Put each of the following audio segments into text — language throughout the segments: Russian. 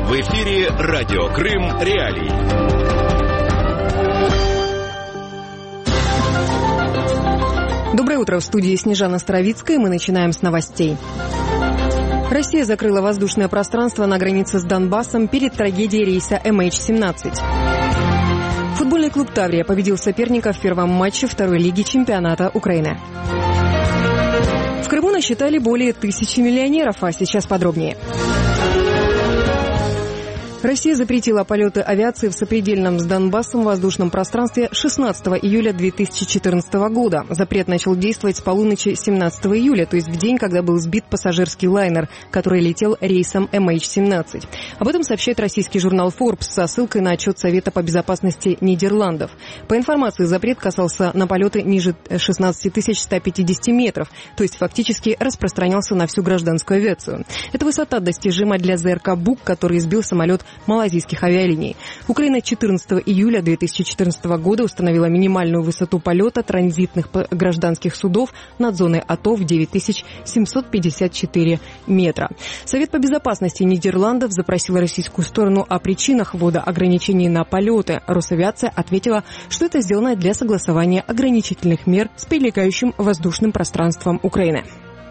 В эфире радио Крым Реалии. Доброе утро, в студии Снежана Старовицкая. Мы начинаем с новостей. Россия закрыла воздушное пространство на границе с Донбассом перед трагедией рейса MH17. Футбольный клуб «Таврия» победил соперника в первом матче второй лиги чемпионата Украины. В Крыму насчитали более 1000 миллионеров, а сейчас подробнее. Россия запретила полеты авиации в сопредельном с Донбассом воздушном пространстве 16 июля 2014 года. Запрет начал действовать с полуночи 17 июля, то есть в день, когда был сбит пассажирский лайнер, который летел рейсом MH17. Об этом сообщает российский журнал Forbes со ссылкой на отчет Совета по безопасности Нидерландов. По информации, запрет касался на полеты ниже 16 150 метров, то есть фактически распространялся на всю гражданскую авиацию. Эта высота достижима для ЗРК «Бук», который сбил самолет малайзийских авиалиний. Украина 14 июля 2014 года установила минимальную высоту полета транзитных гражданских судов над зоной АТО в 9754 метра. Совет по безопасности Нидерландов запросил российскую сторону о причинах ввода ограничений на полеты. Росавиация ответила, что это сделано для согласования ограничительных мер с прилегающим воздушным пространством Украины.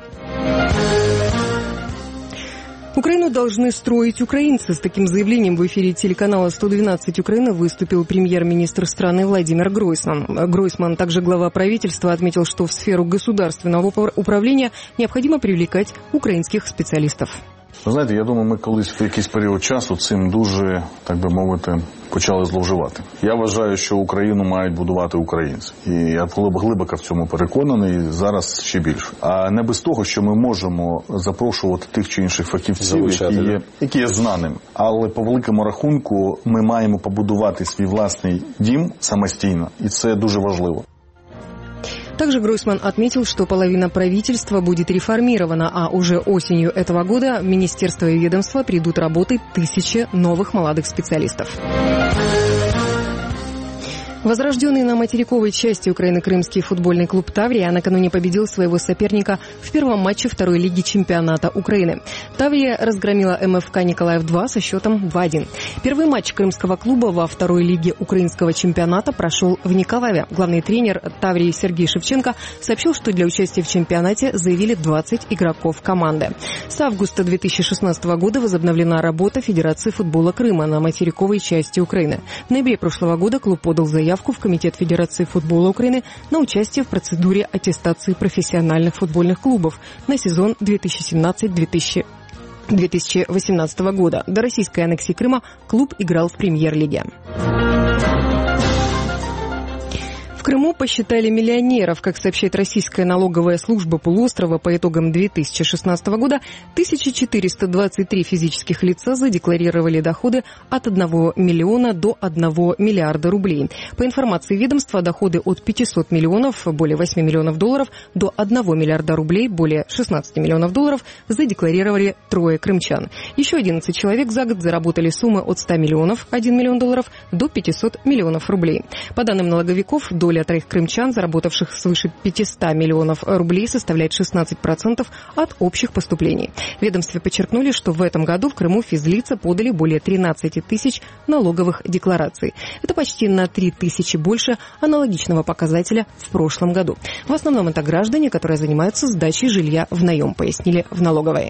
Украину должны строить украинцы. С таким заявлением в эфире телеканала «112 Украина» выступил премьер-министр страны Владимир Гройсман. Гройсман, также глава правительства, отметил, что в сферу государственного управления необходимо привлекать українських спеціалістів. Ви знаєте, я думаю, ми колись в якийсь період часу цим дуже, так би мовити, почали зловживати. Я вважаю, що Україну мають будувати українці. І я глибоко в цьому переконаний, зараз ще більше. А не без того, що ми можемо запрошувати тих чи інших фахівців, які є знаними. Але по великому рахунку ми маємо побудувати свій власний дім самостійно. І це дуже важливо. Также Гройсман отметил, что половина правительства будет реформирована, а уже осенью этого года в министерство и ведомства придут работать 1000 новых молодых специалистов. Возрожденный на материковой части Украины крымский футбольный клуб «Таврия» накануне победил своего соперника в первом матче второй лиги чемпионата Украины. «Таврия» разгромила МФК «Николаев-2» со счетом 2-1. Первый матч крымского клуба во второй лиге украинского чемпионата прошел в Николаеве. Главный тренер «Таврии» Сергей Шевченко сообщил, что для участия в чемпионате заявили 20 игроков команды. С августа 2016 года возобновлена работа Федерации футбола Крыма на материковой части Украины. В ноябре прошлого года клуб подал заявку в Комитет Федерации футбола Украины на участие в процедуре аттестации профессиональных футбольных клубов на сезон 2017-2018 года. До российской аннексии Крыма клуб играл в премьер-лиге. В Крыму посчитали миллионеров. Как сообщает российская налоговая служба полуострова, по итогам 2016 года 1423 физических лица задекларировали доходы от 1 миллиона до 1 миллиарда рублей. По информации ведомства, доходы от 500 миллионов, более 8 миллионов долларов, до 1 миллиарда рублей, более 16 миллионов долларов, задекларировали 3 крымчан. Еще 11 человек за год заработали суммы от 100 миллионов, 1 миллион долларов, до 500 миллионов рублей. По данным налоговиков, доля 3 крымчан, заработавших свыше 500 миллионов рублей, составляет 16% от общих поступлений. В ведомстве подчеркнули, что в этом году в Крыму физлица подали более 13 тысяч налоговых деклараций. Это почти на 3000 больше аналогичного показателя в прошлом году. В основном это граждане, которые занимаются сдачей жилья в наем, пояснили в налоговой.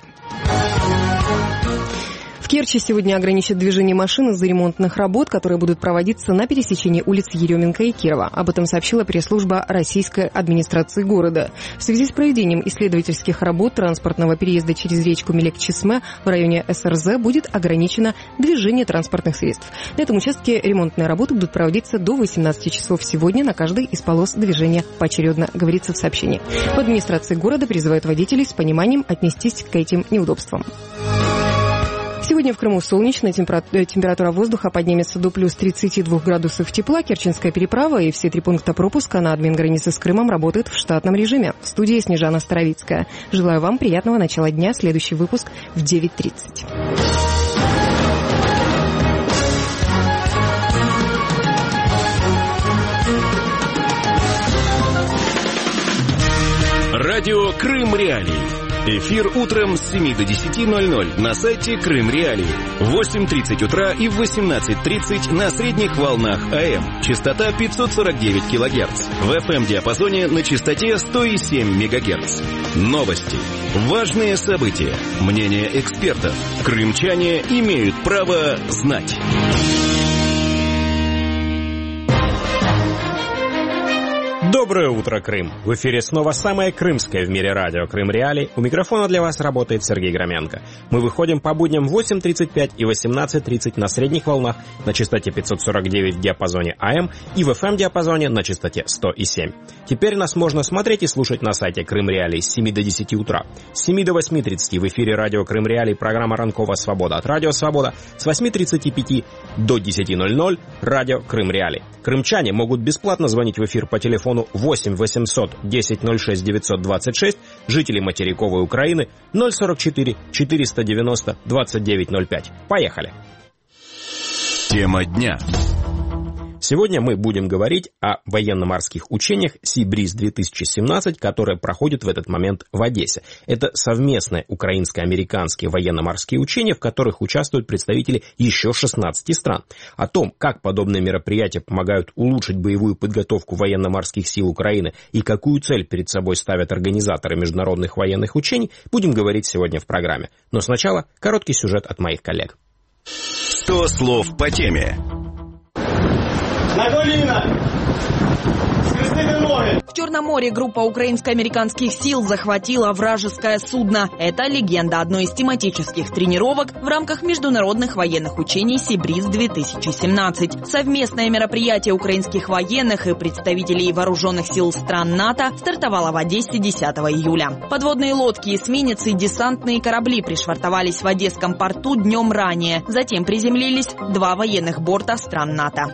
В Керчи сегодня ограничат движение машин из-за ремонтных работ, которые будут проводиться на пересечении улиц Еременко и Кирова. Об этом сообщила пресс-служба российской администрации города. В связи с проведением исследовательских работ транспортного переезда через речку Мелек-Чесме в районе СРЗ будет ограничено движение транспортных средств. На этом участке ремонтные работы будут проводиться до 18 часов сегодня на каждой из полос движения поочередно, говорится в сообщении. В администрации города призывают водителей с пониманием отнестись к этим неудобствам. Сегодня в Крыму солнечно, температура воздуха поднимется до плюс 32 градусов тепла. Керченская переправа и все 3 пункта пропуска на админгранице с Крымом работают в штатном режиме. В студии Снежана Старовицкая. Желаю вам приятного начала дня. Следующий выпуск в 9:30. Радио Крым Реалии. Эфир утром с 7 до 10:00 на сайте Крым Реалии. В 8:30 утра и в 18:30 на средних волнах АМ. Частота 549 кГц. В FM-диапазоне на частоте 100,7 МГц. Новости. Важные события. Мнения экспертов. Крымчане имеют право знать. Доброе утро, Крым! В эфире снова самое крымское в мире радио «Крым Реалии». У микрофона для вас работает Сергей Громенко. Мы выходим по будням в 8:35 и 18:30 на средних волнах на частоте 549 в диапазоне АМ и в FM-диапазоне на частоте 100,7. Теперь нас можно смотреть и слушать на сайте Крым Реалии с 7 до 10 утра. С 7 до 8:30 в эфире радио «Крым Реалии» программа «Ранкова Свобода» от Радио Свобода. С 8:35 до 10:00 радио «Крым Реалии». Крымчане могут бесплатно звонить в эфир по телефону 8 800 10 06 926, жители материковой Украины 044 490 2905. Поехали! Тема дня. Сегодня мы будем говорить о военно-морских учениях «Сибриз-2017», которые проходят в этот момент в Одессе. Это совместные украинско-американские военно-морские учения, в которых участвуют представители еще 16 стран. О том, как подобные мероприятия помогают улучшить боевую подготовку военно-морских сил Украины и какую цель перед собой ставят организаторы международных военных учений, будем говорить сегодня в программе. Но сначала короткий сюжет от моих коллег. 100 слов по теме. На колено! Скрестили ноги! В Черном море группа украинско-американских сил захватила вражеское судно. Это легенда одной из тематических тренировок в рамках международных военных учений «Сибриз-2017». Совместное мероприятие украинских военных и представителей вооруженных сил стран НАТО стартовало в Одессе 10 июля. Подводные лодки, эсминцы и десантные корабли пришвартовались в Одесском порту днем ранее. Затем приземлились 2 военных борта стран НАТО.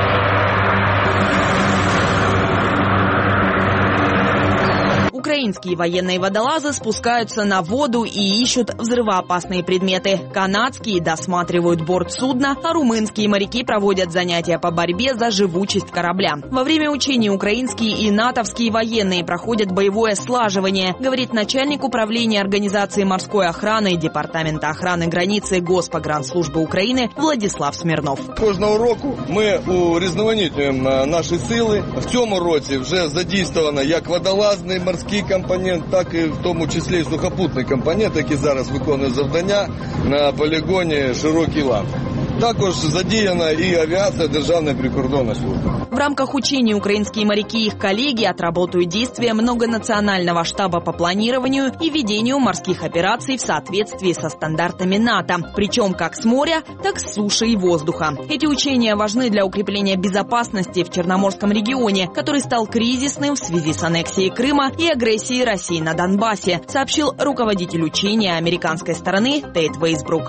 Украинские военные водолазы спускаются на воду и ищут взрывоопасные предметы. Канадские досматривают борт судна, а румынские моряки проводят занятия по борьбе за живучесть корабля. Во время учений украинские и натовские военные проходят боевое слаживание, говорит начальник управления организации морской охраны Департамента охраны границы Госпогранслужби України Владислав Смірнов. Кожного року ми урізноманітнюємо наші сили. В цьому році вже задійствовано як водолазний морський компонент, так і в тому числі і сухопутний компонент, який зараз виконує завдання на полігоні Широкий Лан. Також задіяна и авиация Державной прикордонной службы. В рамках учений украинские моряки и их коллеги отработают действия многонационального штаба по планированию и ведению морских операций в соответствии со стандартами НАТО, причем как с моря, так с суши и воздуха. Эти учения важны для укрепления безопасности в Черноморском регионе, который стал кризисным в связи с аннексией Крыма и агрессией России на Донбассе, сообщил руководитель учения американской стороны Тейт Вейсбрук.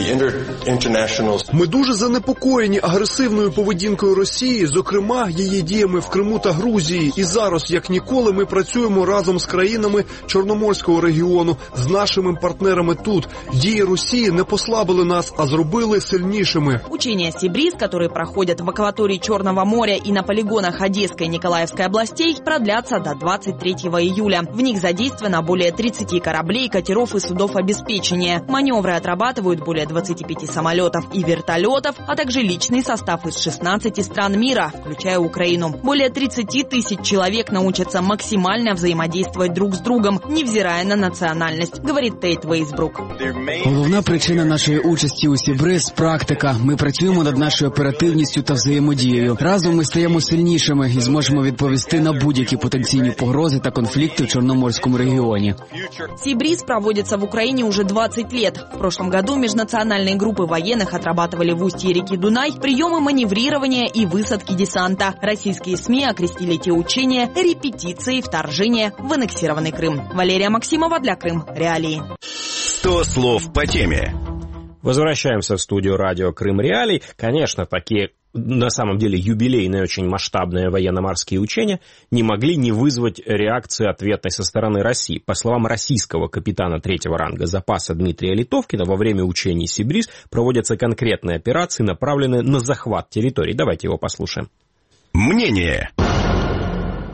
Ми дуже занепокоєні агресивною поведінкою Росії, зокрема, її діями в Криму та Грузії. І зараз, як ніколи, ми працюємо разом з країнами Чорноморського регіону, з нашими партнерами тут. Дії Росії не послабили нас, а зробили сильнішими. Учения «Сибриз», которые проходят в акватории Черного моря и на полигонах Одесской и Николаевской областей, продлятся до 23 июля. В них задействовано более 30 кораблей, катеров и судов обеспечения. Маневры отрабатывают более 25 самолетов и вертолетов, а также личный состав из 16 стран мира, включая Украину. Более 30 тысяч человек научатся максимально взаимодействовать друг с другом, невзирая на национальность, говорит Тейт Вейсбрук. Головна причина нашої участі у Сибриз – практика. Ми працюємо над нашою оперативністю та взаємодією. Разом ми стаємо сильнішими і зможемо відповісти на будь-які потенційні погрози та конфлікти в Чорноморському регіоні. Сибриз проводится в Украине уже 20 лет. В прошлом году межнациональные группы военных отрабатывали в устье реки Дунай приемы маневрирования и высадки десанта. Российские СМИ окрестили эти учения репетицией вторжения в аннексированный Крым. Валерия Максимова для Крым Реалии. 100 слов по теме. Возвращаемся в студию радио «Крым Реалий». Конечно, такие на самом деле юбилейные, очень масштабные военно-морские учения не могли не вызвать реакции ответной со стороны России. По словам российского капитана 3-го ранга запаса Дмитрия Литовкина, во время учений «Сибриз» проводятся конкретные операции, направленные на захват территорий. Давайте его послушаем. Мнение.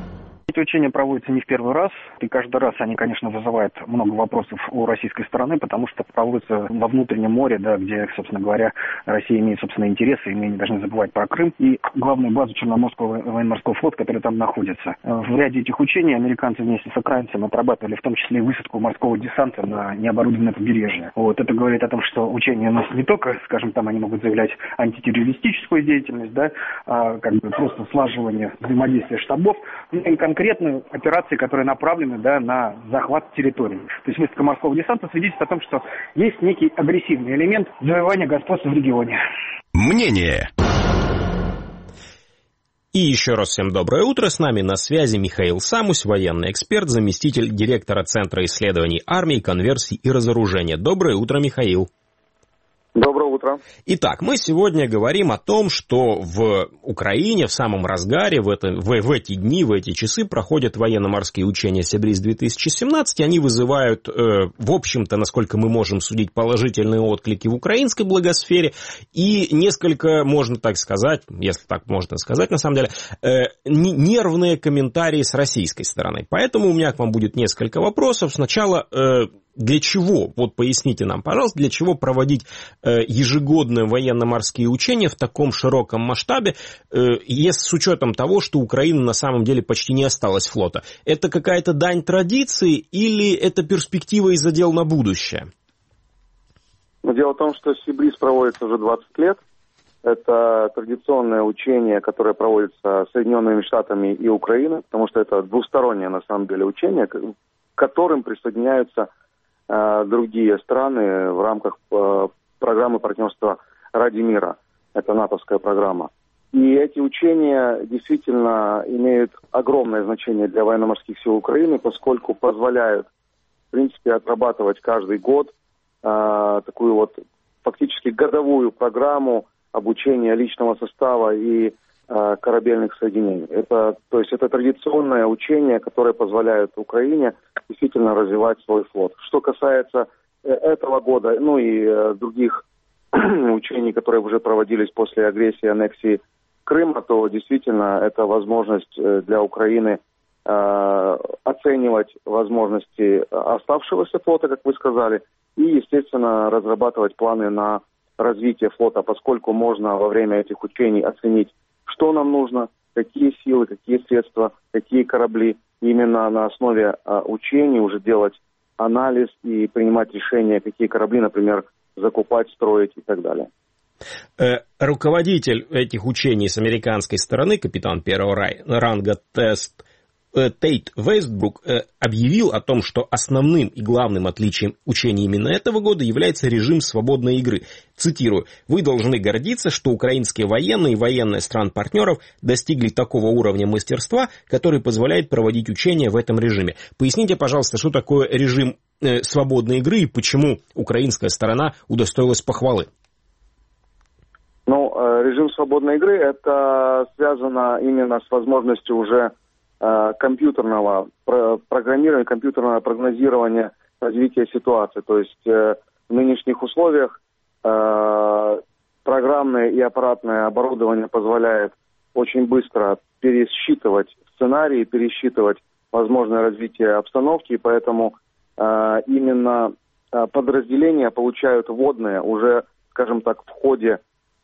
Эти учения проводятся не в первый раз, и каждый раз они, конечно, вызывают много вопросов у российской стороны, потому что проводятся во внутреннем море, да, где, собственно говоря, Россия имеет собственные интересы, и мы не должны забывать про Крым и главную базу Черноморского военно-морского флота, который там находится. В ряде этих учений американцы вместе с украинцами отрабатывали в том числе и высадку морского десанта на необорудованное побережье. Это говорит о том, что учения у нас не только, скажем, там они могут заявлять антитеррористическую деятельность, да, а как бы просто слаживание взаимодействия штабов, но и конкретные операции, которые направлены, да, на захват территории. То есть высадка морского десанта свидетельствует о том, что есть некий агрессивный элемент завоевания господства в регионе. Мнение. И еще раз всем доброе утро. С нами на связи Михаил Самусь, военный эксперт, заместитель директора Центра исследований армии, конверсий и разоружения. Доброе утро, Михаил. Доброе утро. Итак, мы сегодня говорим о том, что в Украине в самом разгаре в эти дни, в эти часы проходят военно-морские учения «Сибриз-2017». Они вызывают, в общем-то, насколько мы можем судить, положительные отклики в украинской благосфере и несколько, можно так сказать, если так можно сказать на самом деле, нервные комментарии с российской стороны. Поэтому у меня к вам будет несколько вопросов. Сначала... Для чего, вот поясните нам, пожалуйста, для чего проводить ежегодные военно-морские учения в таком широком масштабе, с учетом того, что у Украины на самом деле почти не осталось флота? Это какая-то дань традиции или это перспектива и задел на будущее? Дело в том, что Сибриз проводится уже 20 лет. Это традиционное учение, которое проводится Соединенными Штатами и Украиной, потому что это двустороннее на самом деле учение, к которым присоединяются другие страны в рамках программы партнерства ради мира. Это натовская программа. И эти учения действительно имеют огромное значение для военно-морских сил Украины, поскольку позволяют, в принципе, отрабатывать каждый год такую вот фактически годовую программу обучения личного состава и корабельных соединений. Это традиционное учение, которое позволяет Украине действительно развивать свой флот. Что касается этого года, и других учений, которые уже проводились после агрессии и аннексии Крыма, то действительно это возможность для Украины оценивать возможности оставшегося флота, как вы сказали, и, естественно, разрабатывать планы на развитие флота, поскольку можно во время этих учений оценить, что нам нужно, какие силы, какие средства, какие корабли. Именно на основе учений уже делать анализ и принимать решения, какие корабли, например, закупать, строить и так далее. Руководитель этих учений с американской стороны, капитан первого ранга Тейт Вестбрук, объявил о том, что основным и главным отличием учений именно этого года является режим свободной игры. Цитирую: «Вы должны гордиться, что украинские военные и военные стран-партнеров достигли такого уровня мастерства, который позволяет проводить учения в этом режиме». Поясните, пожалуйста, что такое режим свободной игры и почему украинская сторона удостоилась похвалы? Режим свободной игры – это связано именно с возможностью уже компьютерного программирования, компьютерного прогнозирования развития ситуации. То есть в нынешних условиях программное и аппаратное оборудование позволяет очень быстро пересчитывать сценарии, пересчитывать возможное развитие обстановки, и поэтому именно подразделения получают вводные уже, скажем так, в ходе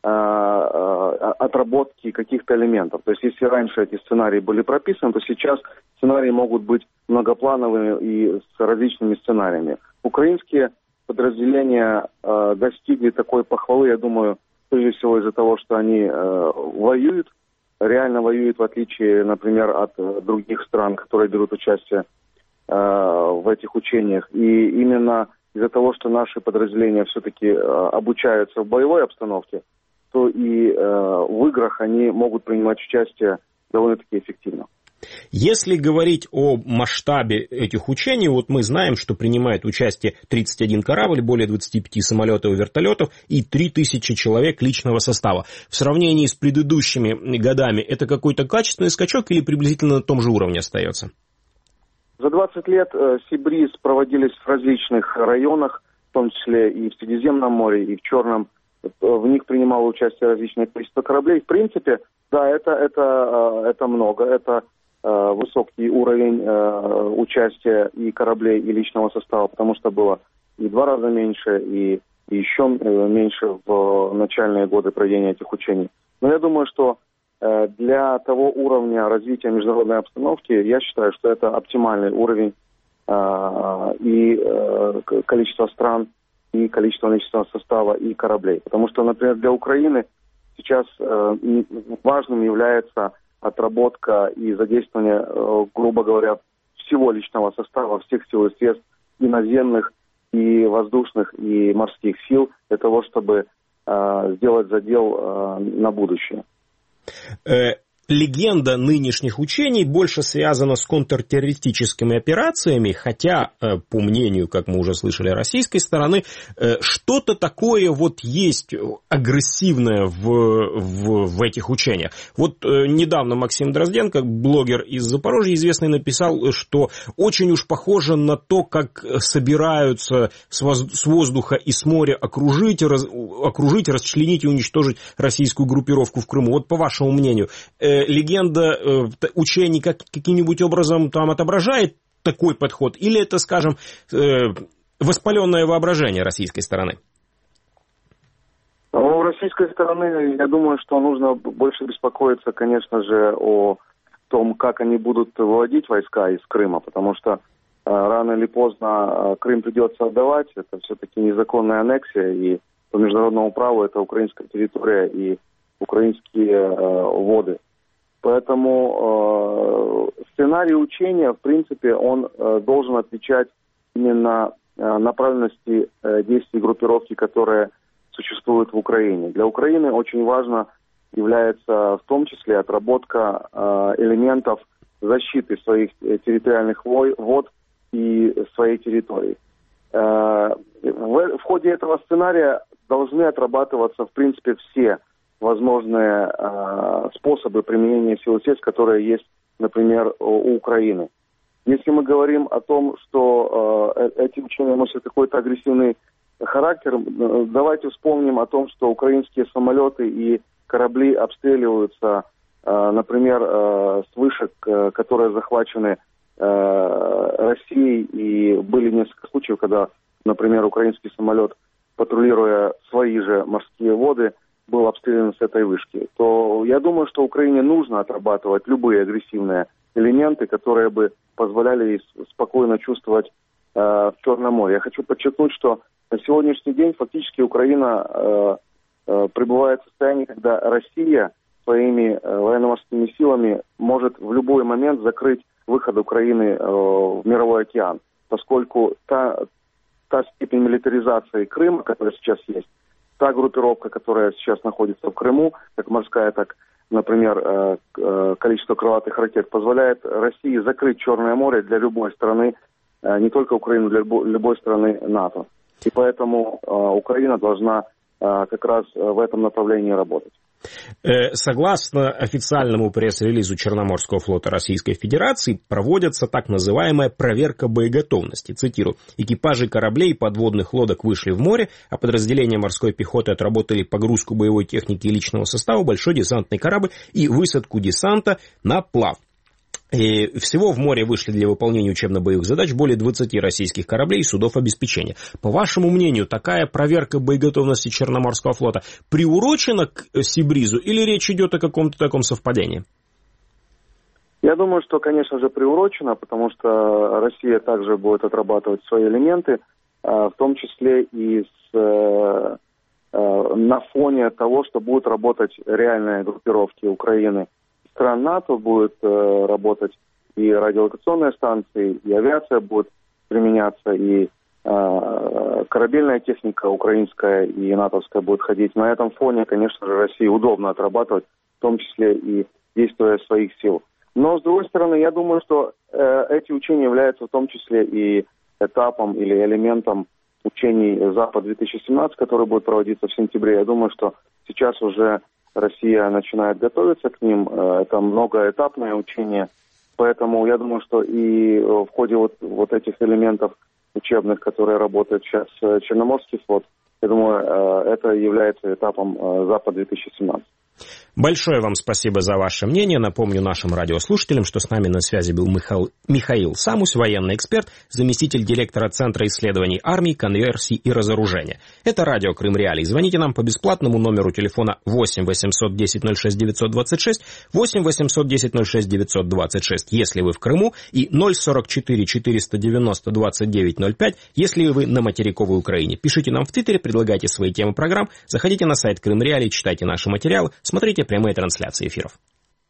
отработки каких-то элементов. То есть если раньше эти сценарии были прописаны, то сейчас сценарии могут быть многоплановыми и с различными сценариями. Украинские подразделения достигли такой похвалы, я думаю, прежде всего из-за того, что они воюют, реально воюют, в отличие, например, от других стран, которые берут участие в этих учениях. И именно из-за того, что наши подразделения все-таки обучаются в боевой обстановке, то и в играх они могут принимать участие довольно-таки эффективно. Если говорить о масштабе этих учений, вот мы знаем, что принимает участие 31 корабль, более 25 самолетов и вертолетов и 3000 человек личного состава. В сравнении с предыдущими годами это какой-то качественный скачок или приблизительно на том же уровне остается? За 20 лет Сибриз проводились в различных районах, в том числе и в Средиземном море, и в Черном. В них принимало участие различное количество кораблей. В принципе, да, это много, это высокий уровень участия и кораблей, и личного состава, потому что было и 2 раза меньше, и еще меньше в начальные годы проведения этих учений. Но я думаю, что для того уровня развития международной обстановки, я считаю, что это оптимальный уровень и количество стран, и количество личного состава, и кораблей. Потому что, например, для Украины сейчас важным является отработка и задействование, грубо говоря, всего личного состава, всех сил и средств, и наземных, и воздушных, и морских сил, для того, чтобы сделать задел на будущее. Легенда нынешних учений больше связана с контртеррористическими операциями, хотя, по мнению, как мы уже слышали, российской стороны, что-то такое вот есть агрессивное в этих учениях. Вот недавно Максим Дрозденко, блогер из Запорожья известный, написал, что очень уж похоже на то, как собираются с воздуха и с моря окружить, расчленить и уничтожить российскую группировку в Крыму. Вот по вашему мнению, легенда учений каким-нибудь образом там отображает такой подход? Или это, скажем, воспаленное воображение российской стороны? У российской стороны, я думаю, что нужно больше беспокоиться, конечно же, о том, как они будут выводить войска из Крыма, потому что рано или поздно Крым придется отдавать. Это все-таки незаконная аннексия, и по международному праву это украинская территория и украинские воды. Поэтому сценарий учения, в принципе, он должен отвечать именно направленности действий группировки, которые существуют в Украине. Для Украины очень важно является в том числе отработка элементов защиты своих территориальных вод и своей территории. В ходе этого сценария должны отрабатываться, в принципе, все возможные способы применения сил и средств, которые есть, например, у Украины. Если мы говорим о том, что эти учения носят какой-то агрессивный характер, давайте вспомним о том, что украинские самолеты и корабли обстреливаются, например, с вышек, которые захвачены Россией, и были несколько случаев, когда, например, украинский самолет, патрулируя свои же морские воды, был обстрелян с этой вышки, то я думаю, что Украине нужно отрабатывать любые агрессивные элементы, которые бы позволяли ей спокойно чувствовать в Черном море. Я хочу подчеркнуть, что на сегодняшний день фактически Украина пребывает в состоянии, когда Россия своими военно-морскими силами может в любой момент закрыть выход Украины в мировой океан, поскольку та степень милитаризации Крыма, которая сейчас есть, та группировка, которая сейчас находится в Крыму, как морская, так, например, количество крылатых ракет, позволяет России закрыть Черное море для любой страны, не только Украины, для любой страны НАТО. И поэтому Украина должна как раз в этом направлении работать. Согласно официальному пресс-релизу Черноморского флота Российской Федерации, проводится так называемая проверка боеготовности. Цитирую: «Экипажи кораблей и подводных лодок вышли в море, а подразделения морской пехоты отработали погрузку боевой техники и личного состава, большой десантный корабль и высадку десанта на плав. И всего в море вышли для выполнения учебно-боевых задач более 20 российских кораблей и судов обеспечения». По вашему мнению, такая проверка боеготовности Черноморского флота приурочена к Сибризу или речь идет о каком-то таком совпадении? Я думаю, что, конечно же, приурочена, потому что Россия также будет отрабатывать свои элементы, в том числе и на фоне того, что будут работать реальные группировки Украины. Стран НАТО будет работать и радиолокационные станции, и авиация будет применяться, и корабельная техника украинская и натовская будет ходить. На этом фоне, конечно же, России удобно отрабатывать, в том числе и действуя своих сил. Но, с другой стороны, я думаю, что эти учения являются в том числе и этапом или элементом учений Запад-2017, которые будут проводиться в сентябре. Я думаю, что сейчас уже Россия начинает готовиться к ним. Это многоэтапное учение. Поэтому я думаю, что и в ходе вот этих элементов учебных, которые работают сейчас Черноморский флот, я думаю, это является этапом Запад-2017. Большое вам спасибо за ваше мнение. Напомню нашим радиослушателям, что с нами на связи был Михаил Самусь, военный эксперт, заместитель директора Центра исследований армии, конверсий и разоружения. Это радио Крым Реалии. Звоните нам по бесплатному номеру телефона 8 800 10 06 926, 8 800 10 06 926, если вы в Крыму, и 044 490 29 05, если вы на материковой Украине. Пишите нам в Твиттере, предлагайте свои темы программ, заходите на сайт Крым Реалии, читайте наши материалы, смотрите прямые трансляции эфиров.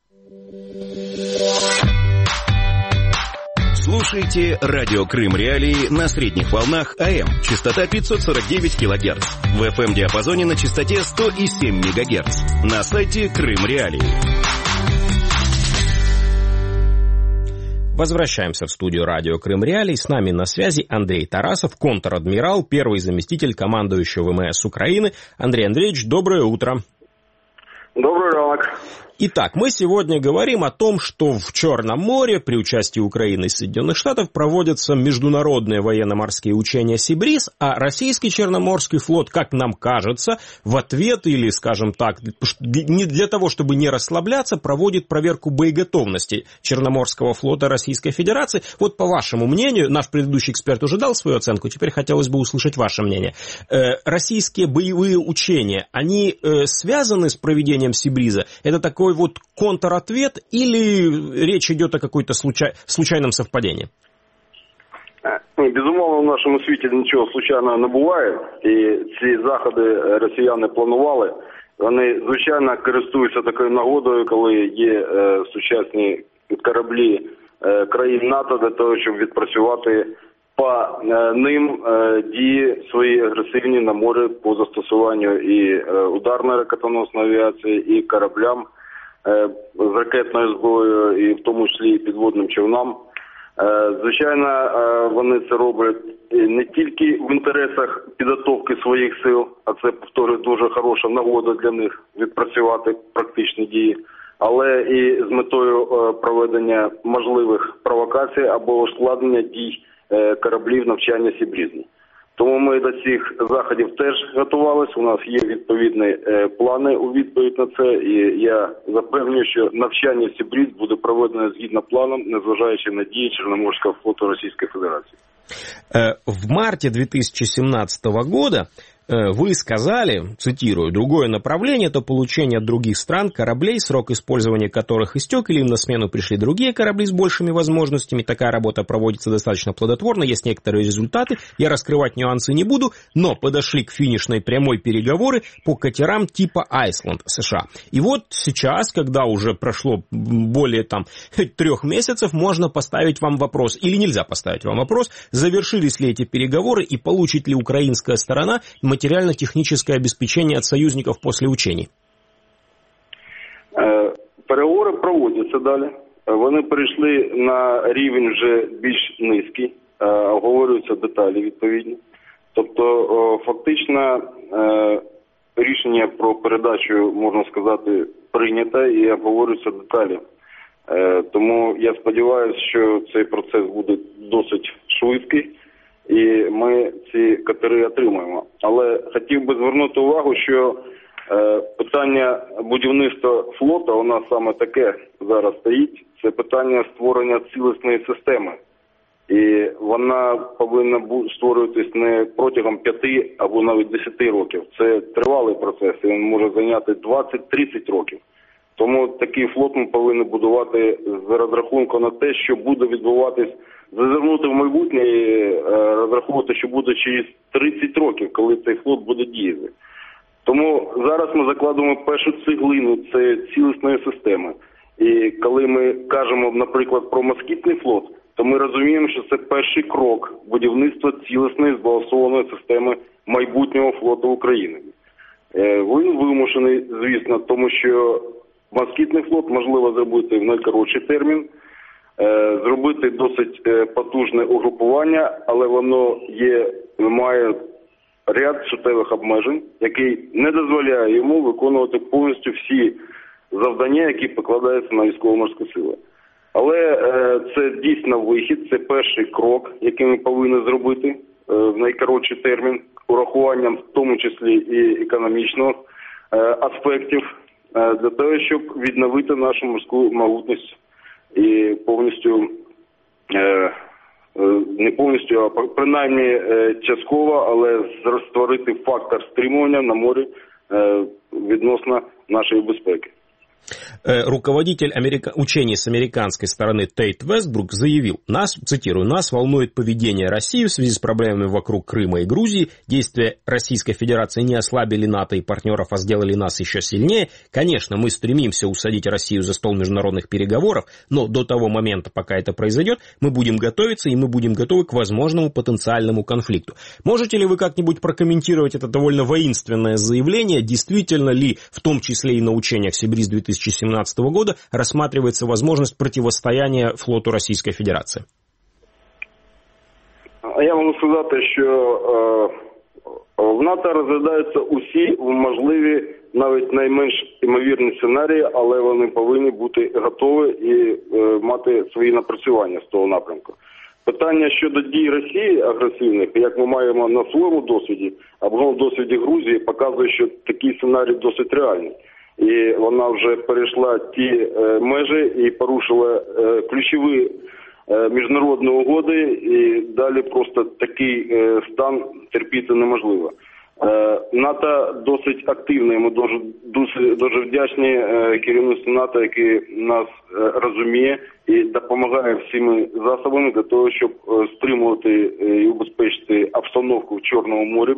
Слушайте радио Крым Реалии на средних волнах АМ, частота 549 кГц, в FM-диапазоне на частоте 100,7 МГц, на сайте Крым Реалии. Возвращаемся в студию радио Крым Реалии. С нами на связи Андрей Тарасов, контр-адмирал, первый заместитель командующего ВМС Украины. Андрей Андреевич, доброе утро. Добрый ранок. Итак, мы сегодня говорим о том, что в Черном море при участии Украины и Соединенных Штатов проводятся международные военно-морские учения «Сибриз», а российский Черноморский флот, как нам кажется, в ответ или, скажем так, не для того, чтобы не расслабляться, проводит проверку боеготовности Черноморского флота Российской Федерации. Вот по вашему мнению, наш предыдущий эксперт уже дал свою оценку, теперь хотелось бы услышать ваше мнение. Российские боевые учения, они связаны с проведением «Сибриза»? Это такой вот контратвет или речь идет о какой-то случайном совпадении? Безумовно, в нашому світі нічого случайного не буває, і ці заходи росіяни планували. Вони, звичайно, користуються такою нагодою, коли є сучасні кораблі країн НАТО для того, щоб відпрацювати по ним дії свої агресивні на морі по застосуванню і ударної ракетоносної авіації, і кораблям з ракетною зброєю, і в тому числі і підводним човнам. Звичайно, вони це роблять не тільки в інтересах підготовки своїх сил, а це, повторюю, дуже хороша нагода для них відпрацювати практичні дії, але і з метою проведення можливих провокацій або ускладнення дій кораблів навчання «Сибрізу». Тому ми до цих заходів теж готувалися, у нас є відповідні плани у відповідь на це, і я запевнюю, що навчання «Сибриз» буде проведено згідно планом, незважаючи на дії Черноморского флота Российской Федерации. В марте 2017 года вы сказали, цитирую, «другое направление – это получение от других стран кораблей, срок использования которых истек, или им на смену пришли другие корабли с большими возможностями. Такая работа проводится достаточно плодотворно, есть некоторые результаты. Я раскрывать нюансы не буду, но подошли к финишной прямой переговоры по катерам типа Айсланд, США». И вот сейчас, когда уже прошло более 3 месяцев, можно поставить вам вопрос, или нельзя поставить вам вопрос, завершились ли эти переговоры и получит ли украинская сторона материально-техническое обеспечение от союзников после учений? Переговори проводяться далі. Вони перейшли на рівень вже більш низький, обговорюються деталі відповідні. Тобто, фактично, рішення про передачу, можна сказати, прийнято і обговорюються деталі. Тому я сподіваюся, що цей процес буде досить швидкий. І ми ці катери отримаємо. Але хотів би звернути увагу, що питання будівництва флота у нас саме таке зараз стоїть. Це питання створення цілісної системи. І вона повинна створюватись не протягом 5 або навіть 10 років. Це тривалий процес, і він може зайняти 20-30 років. Тому такий флот ми повинні будувати з розрахунку на те, що буде відбуватись, зазирнути в майбутнє і розраховувати, що буде через 30 років, коли цей флот буде діяти. Тому зараз ми закладуємо першу цеглину, це цілісної системи. І коли ми кажемо, наприклад, про москітний флот, то ми розуміємо, що це перший крок будівництва цілісної збалансованої системи майбутнього флоту України. Він вимушений, звісно, тому що москітний флот можливо зробити в найкоротший термін, зробити досить потужне угрупування, але воно має ряд суттєвих обмежень, який не дозволяє йому виконувати повністю всі завдання, які покладаються на військово-морські сили. Але це дійсно вихід, це перший крок, який ми повинні зробити в найкоротший термін, урахуванням в тому числі і економічних аспектів для того, щоб відновити нашу морську могутність і повністю, не повністю, а принаймні частково, але створити фактор стримування на морі відносно нашей безпеки. Руководитель учений с американской стороны Тейт Вестбрук заявил, цитирую, «Нас волнует поведение России в связи с проблемами вокруг Крыма и Грузии. Действия Российской Федерации не ослабили НАТО и партнеров, а сделали нас еще сильнее. Конечно, мы стремимся усадить Россию за стол международных переговоров, но до того момента, пока это произойдет, мы будем готовиться, и мы будем готовы к возможному потенциальному конфликту». Можете ли вы как-нибудь прокомментировать это довольно воинственное заявление? Действительно ли, в том числе и на учениях Сибриз 2017 года, рассматривается возможность противостояния флоту Російської Федерації? Я можу сказати, що в НАТО розглядаються усі можливі, навіть найменш ймовірні сценарії, але вони повинні бути готові і мати свої напрацювання з того напрямку. Питання щодо дій Росії агресивних, як ми маємо на своєму досвіді, або на досвіді Грузії, показує, що такий сценарій досить реальний. І вона вже перейшла ті межі і порушила ключові міжнародні угоди, і далі просто такий стан терпіти неможливо. НАТО досить активне, ми дуже вдячні керівництву НАТО, яке нас розуміє і допомагає всіми засобами для того, щоб стримувати і убезпечити обстановку в Чорному морі.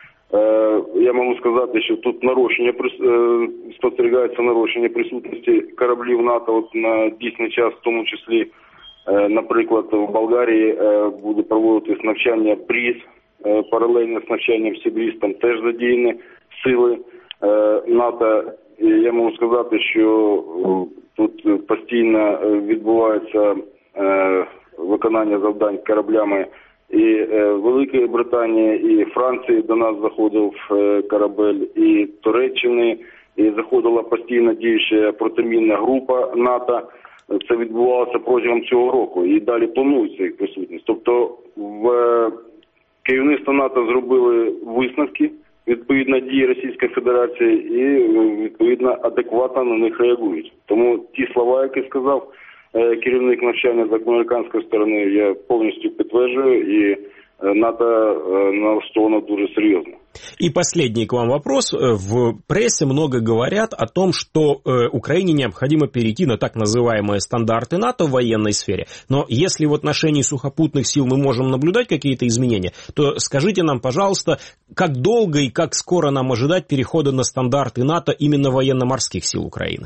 Я можу сказати, що тут спостерігається нарощення присутності кораблів НАТО от на дійсний час, в тому числі, наприклад, в Болгарії буде проводитись навчання БРІЗ, паралельно з навчанням Сибріз, там теж задіяні сили НАТО. І я можу сказати, що тут постійно відбувається виконання завдань кораблями і Великої Британії, і Франції до нас заходив корабель, і Туреччини, і заходила постійно діюча протимінна група НАТО. Це відбувалося протягом цього року і далі планується їх присутність. Тобто в керівництво НАТО зробили висновки відповідно дії Російської Федерації і відповідно адекватно на них реагують. Тому ті слова, які сказав керівник навчання з американської сторони, я повністю підтверджую, і НАТО налаштовано дуже серьезно. И последний к вам вопрос. В прессе много говорят о том, что Украине необходимо перейти на так называемые стандарты НАТО в военной сфере. Но если в отношении сухопутных сил мы можем наблюдать какие-то изменения, то скажите нам, пожалуйста, как долго и как скоро нам ожидать перехода на стандарты НАТО именно военно-морских сил Украины?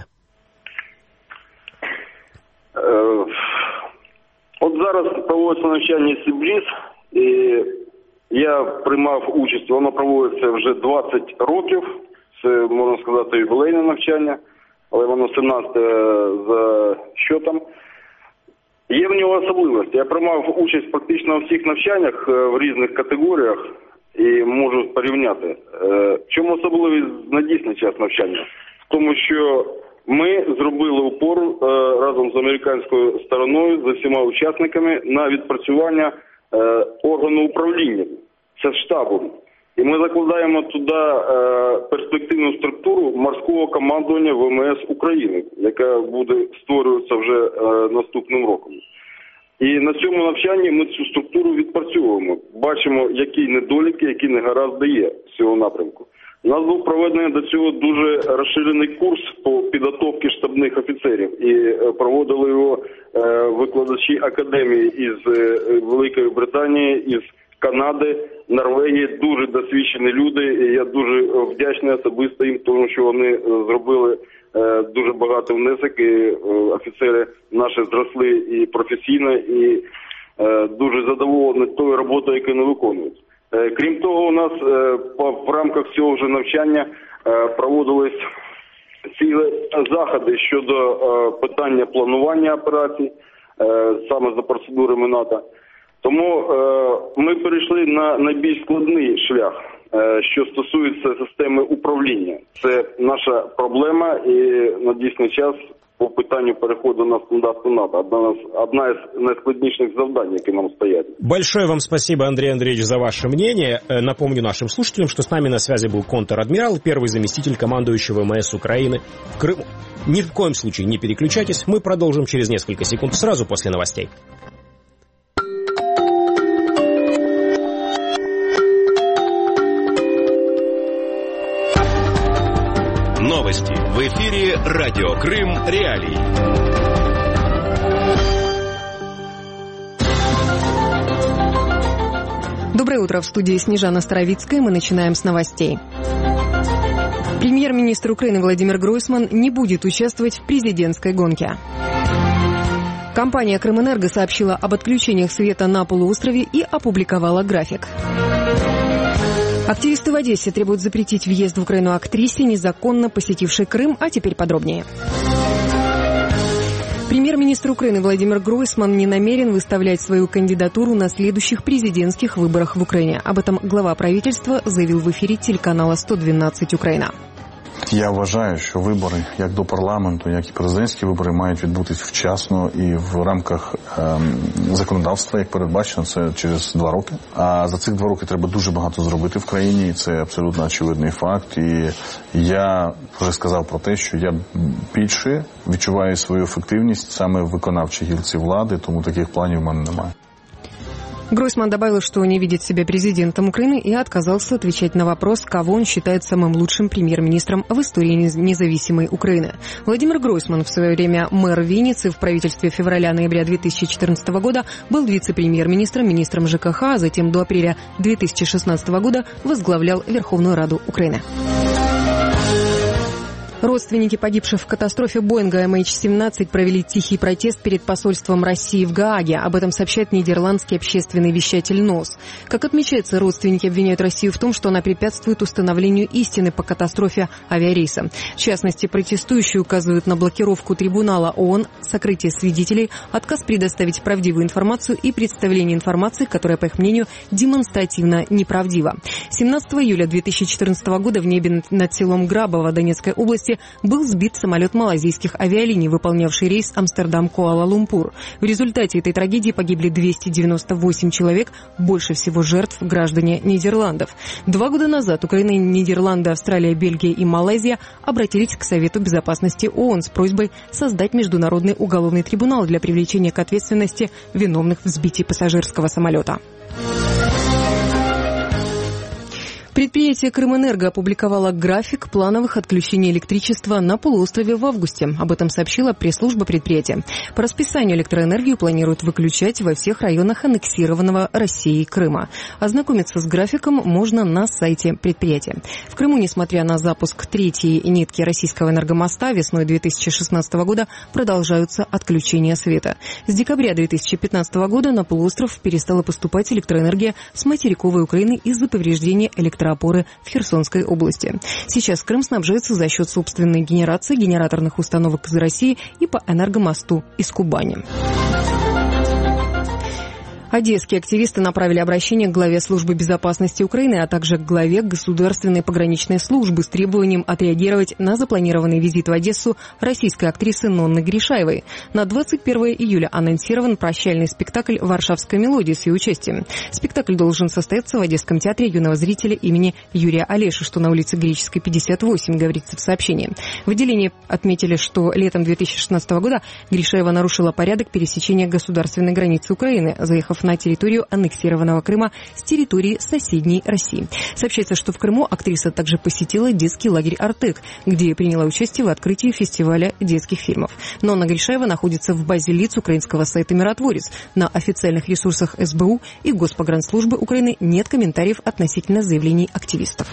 От зараз проводиться навчання Сибріз, і я приймав участь, воно проводиться вже 20 років, це, можна сказати, ювілейне навчання, але воно 17-те за счетом. Є в нього особливості. Я приймав участь практично у всіх навчаннях в різних категоріях і можу порівняти. В чому особливість на дійсний час навчання? В тому, що ми зробили упор разом з американською стороною, з усіма учасниками, на відпрацювання органу управління. Це штабом. І ми закладаємо туди перспективну структуру морського командування ВМС України, яка буде створюватися вже наступним роком. І на цьому навчанні ми цю структуру відпрацьовуємо. Бачимо, які недоліки, які негаразди є з цього напрямку. У нас був проведений до цього дуже розширений курс по підготовці штабних офіцерів. І проводили його викладачі академії із Великої Британії, із Канади, Норвегії, дуже досвідчені люди. І я дуже вдячний особисто їм, тому що вони зробили дуже багато внесок, і офіцери наші зросли і професійно, і дуже задоволені тою роботою, яку вони виконують. Крім того, у нас в рамках цього вже навчання проводились цілі заходи щодо питання планування операцій, саме за процедурами НАТО. Тому ми перейшли на найбільш складний шлях, що стосується системи управління. Це наша проблема, і на дійсний час по питанню переходу на стандарти НАТО. Одна из найскладніших завдань, які нам стоят. Большое вам спасибо, Андрей Андреевич, за ваше мнение. Напомню нашим слушателям, что с нами на связи был контр-адмирал, первый заместитель командующего ВМС Украины в Крыму. Ни в коем случае не переключайтесь, мы продолжим через несколько секунд, сразу после новостей. Новости в эфире «Радио Крым. Реалии». Доброе утро, в студии Снежана Старовицкая. Мы начинаем с новостей. Премьер-министр Украины Владимир Гройсман не будет участвовать в президентской гонке. Компания «Крымэнерго» сообщила об отключениях света на полуострове и опубликовала график. Активисты в Одессе требуют запретить въезд в Украину актрисе, незаконно посетившей Крым, а теперь подробнее. Премьер-министр Украины Владимир Гройсман не намерен выставлять свою кандидатуру на следующих президентских выборах в Украине. Об этом глава правительства заявил в ефірі телеканала 112 Україна. Я вважаю, що вибори як до парламенту, як і президентські вибори мають відбутись вчасно і в рамках законодавства, як передбачено, це через 2 роки. А за цих 2 роки треба дуже багато зробити в країні, і це абсолютно очевидний факт. І я вже сказав про те, що я більше відчуваю свою ефективність саме в виконавчій гілці влади, тому таких планів в мене немає. Гройсман добавил, что не видит себя президентом Украины и отказался отвечать на вопрос, кого он считает самым лучшим премьер-министром в истории независимой Украины. Владимир Гройсман, в свое время мэр Винницы, в правительстве февраля-ноября 2014 года был вице-премьер-министром, министром ЖКХ, а затем до апреля 2016 года возглавлял Верховную Раду Украины. Родственники погибших в катастрофе Боинга MH17 провели тихий протест перед посольством России в Гааге. Об этом сообщает нидерландский общественный вещатель НОС. Как отмечается, родственники обвиняют Россию в том, что она препятствует установлению истины по катастрофе авиарейса. В частности, протестующие указывают на блокировку трибунала ООН, сокрытие свидетелей, отказ предоставить правдивую информацию и представление информации, которая, по их мнению, демонстративно неправдива. 17 июля 2014 года в небе над селом Грабово Донецкой области был сбит самолет малайзийских авиалиний, выполнявший рейс Амстердам-Куала-Лумпур. В результате этой трагедии погибли 298 человек, больше всего жертв граждане Нидерландов. 2 года назад Украина, Нидерланды, Австралия, Бельгия и Малайзия обратились к Совету Безопасности ООН с просьбой создать Международный уголовный трибунал для привлечения к ответственности виновных в сбитии пассажирского самолета. Предприятие «Крымэнерго» опубликовало график плановых отключений электричества на полуострове в августе. Об этом сообщила пресс-служба предприятия. По расписанию электроэнергию планируют выключать во всех районах аннексированного Россией Крыма. Ознакомиться с графиком можно на сайте предприятия. В Крыму, несмотря на запуск 3-й нитки российского энергомоста, весной 2016 года продолжаются отключения света. С декабря 2015 года на полуостров перестала поступать электроэнергия с материковой Украины из-за повреждения электроопоры в Херсонской области. Сейчас Крым снабжается за счет собственной генерации, генераторных установок из России и по энергомосту из Кубани. Одесские активисты направили обращение к главе службы безопасности Украины, а также к главе Государственной пограничной службы с требованием отреагировать на запланированный визит в Одессу российской актрисы Нонны Гришаевой. На 21 июля анонсирован прощальный спектакль «Варшавская мелодия» с ее участием. Спектакль должен состояться в Одесском театре юного зрителя имени Юрия Олеши, что на улице Греческой, 58, говорится в сообщении. В отделении отметили, что летом 2016 года Гришаева нарушила порядок пересечения государственной границы Украины, заехав на территорию аннексированного Крыма с территории соседней России. Сообщается, что в Крыму актриса также посетила детский лагерь «Артек», где приняла участие в открытии фестиваля детских фильмов. Нонна Гришаева находится в базе лиц украинского сайта «Миротворец». На официальных ресурсах СБУ и Госпогранслужбы Украины нет комментариев относительно заявлений активистов.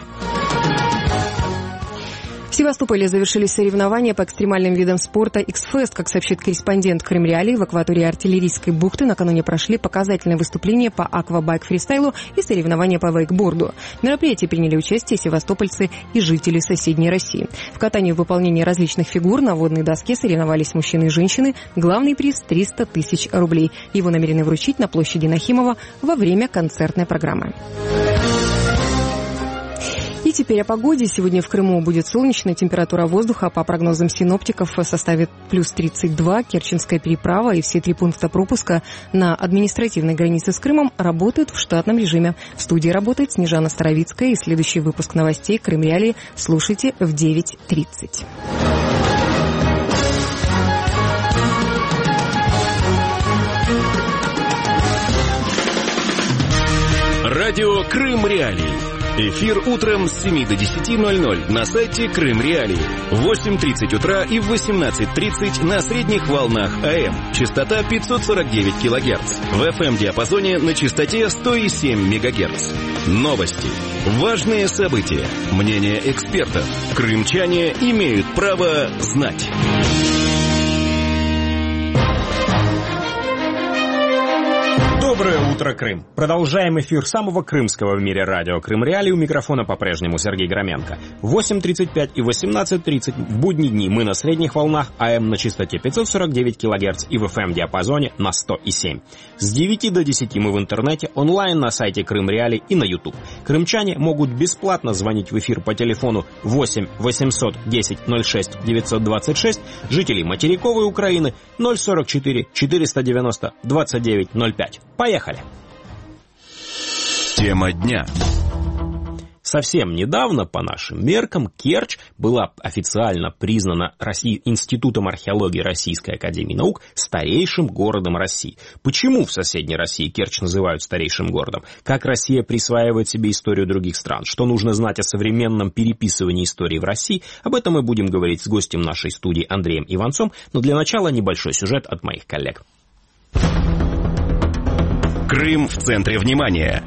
В Севастополе завершились соревнования по экстремальным видам спорта «Икс-фест». Как сообщит корреспондент Крым Реалии, в акватории Артиллерийской бухты накануне прошли показательные выступления по аквабайк-фристайлу и соревнования по вейкборду. В мероприятии приняли участие севастопольцы и жители соседней России. В катании в выполнении различных фигур на водной доске соревновались мужчины и женщины. Главный приз – 300 тысяч рублей. Его намерены вручить на площади Нахимова во время концертной программы. теперь о погоде. Сегодня в Крыму будет солнечно, температура воздуха по прогнозам синоптиков составит плюс 32. Керченская переправа и все 3 пункта пропуска на административной границе с Крымом работают в штатном режиме. В студии работает Снежана Старовицкая, и следующий выпуск новостей «Крым Реалии» слушайте в 9:30. Радио «Крым Реалии». Эфир утром с 7 до 10:00 на сайте Крым Реалии. В 8:30 утра и в 18:30 на средних волнах АМ. Частота 549 кГц. В FM-диапазоне на частоте 107 МГц. Новости. Важные события. Мнения экспертов. Крымчане имеют право знать. Доброе утро, Крым! Продолжаем эфир самого крымского в мире радио «Крым Реалии». У микрофона по-прежнему Сергей Громенко. В 8:35 и 18:30 в будние дни мы на средних волнах АМ на частоте 549 кГц и в FM-диапазоне на 107. С 9 до 10 мы в интернете, онлайн на сайте Крым Реалии и на YouTube. Крымчане могут бесплатно звонить в эфир по телефону 8 800 10 06 926, жителей материковой Украины 044 490 29 05. Поехали! Тема дня. Совсем недавно, по нашим меркам, Керчь была официально признана Институтом археологии Российской академии наук старейшим городом России. Почему в соседней России Керчь называют старейшим городом? Как Россия присваивает себе историю других стран? Что нужно знать о современном переписывании истории в России? Об этом мы будем говорить с гостем нашей студии Андреем Иванцом, но для начала небольшой сюжет от моих коллег. Крым в центре внимания.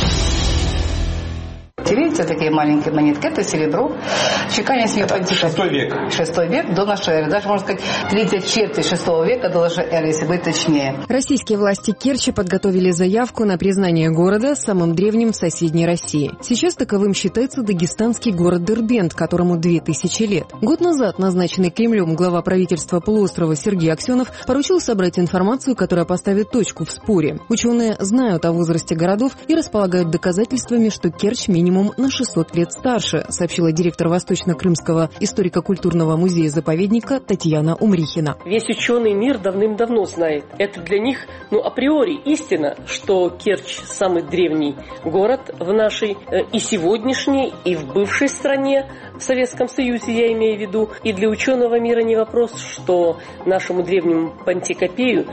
Видите, такие маленькие монетки, это серебро. Чеканя с нее Шестой век. 6 век до нашей эры. Даже, можно сказать, 3/4 6 века до нашей эры, если быть точнее. Российские власти Керчи подготовили заявку на признание города самым древним в соседней России. Сейчас таковым считается дагестанский город Дербент, которому 2000 лет. Год назад назначенный Кремлем глава правительства полуострова Сергей Аксенов поручил собрать информацию, которая поставит точку в споре. Ученые знают о возрасте городов и располагают доказательствами, что Керчь минимум на 600 лет старше, сообщила директор Восточно-Крымского историко-культурного музея-заповедника Татьяна Умрихина. Весь ученый мир давным-давно знает. Это для них, априори истина, что Керчь самый древний город в нашей и сегодняшней, и в бывшей стране, в Советском Союзе, я имею в виду. И для ученого мира не вопрос, что нашему древнему Пантикопею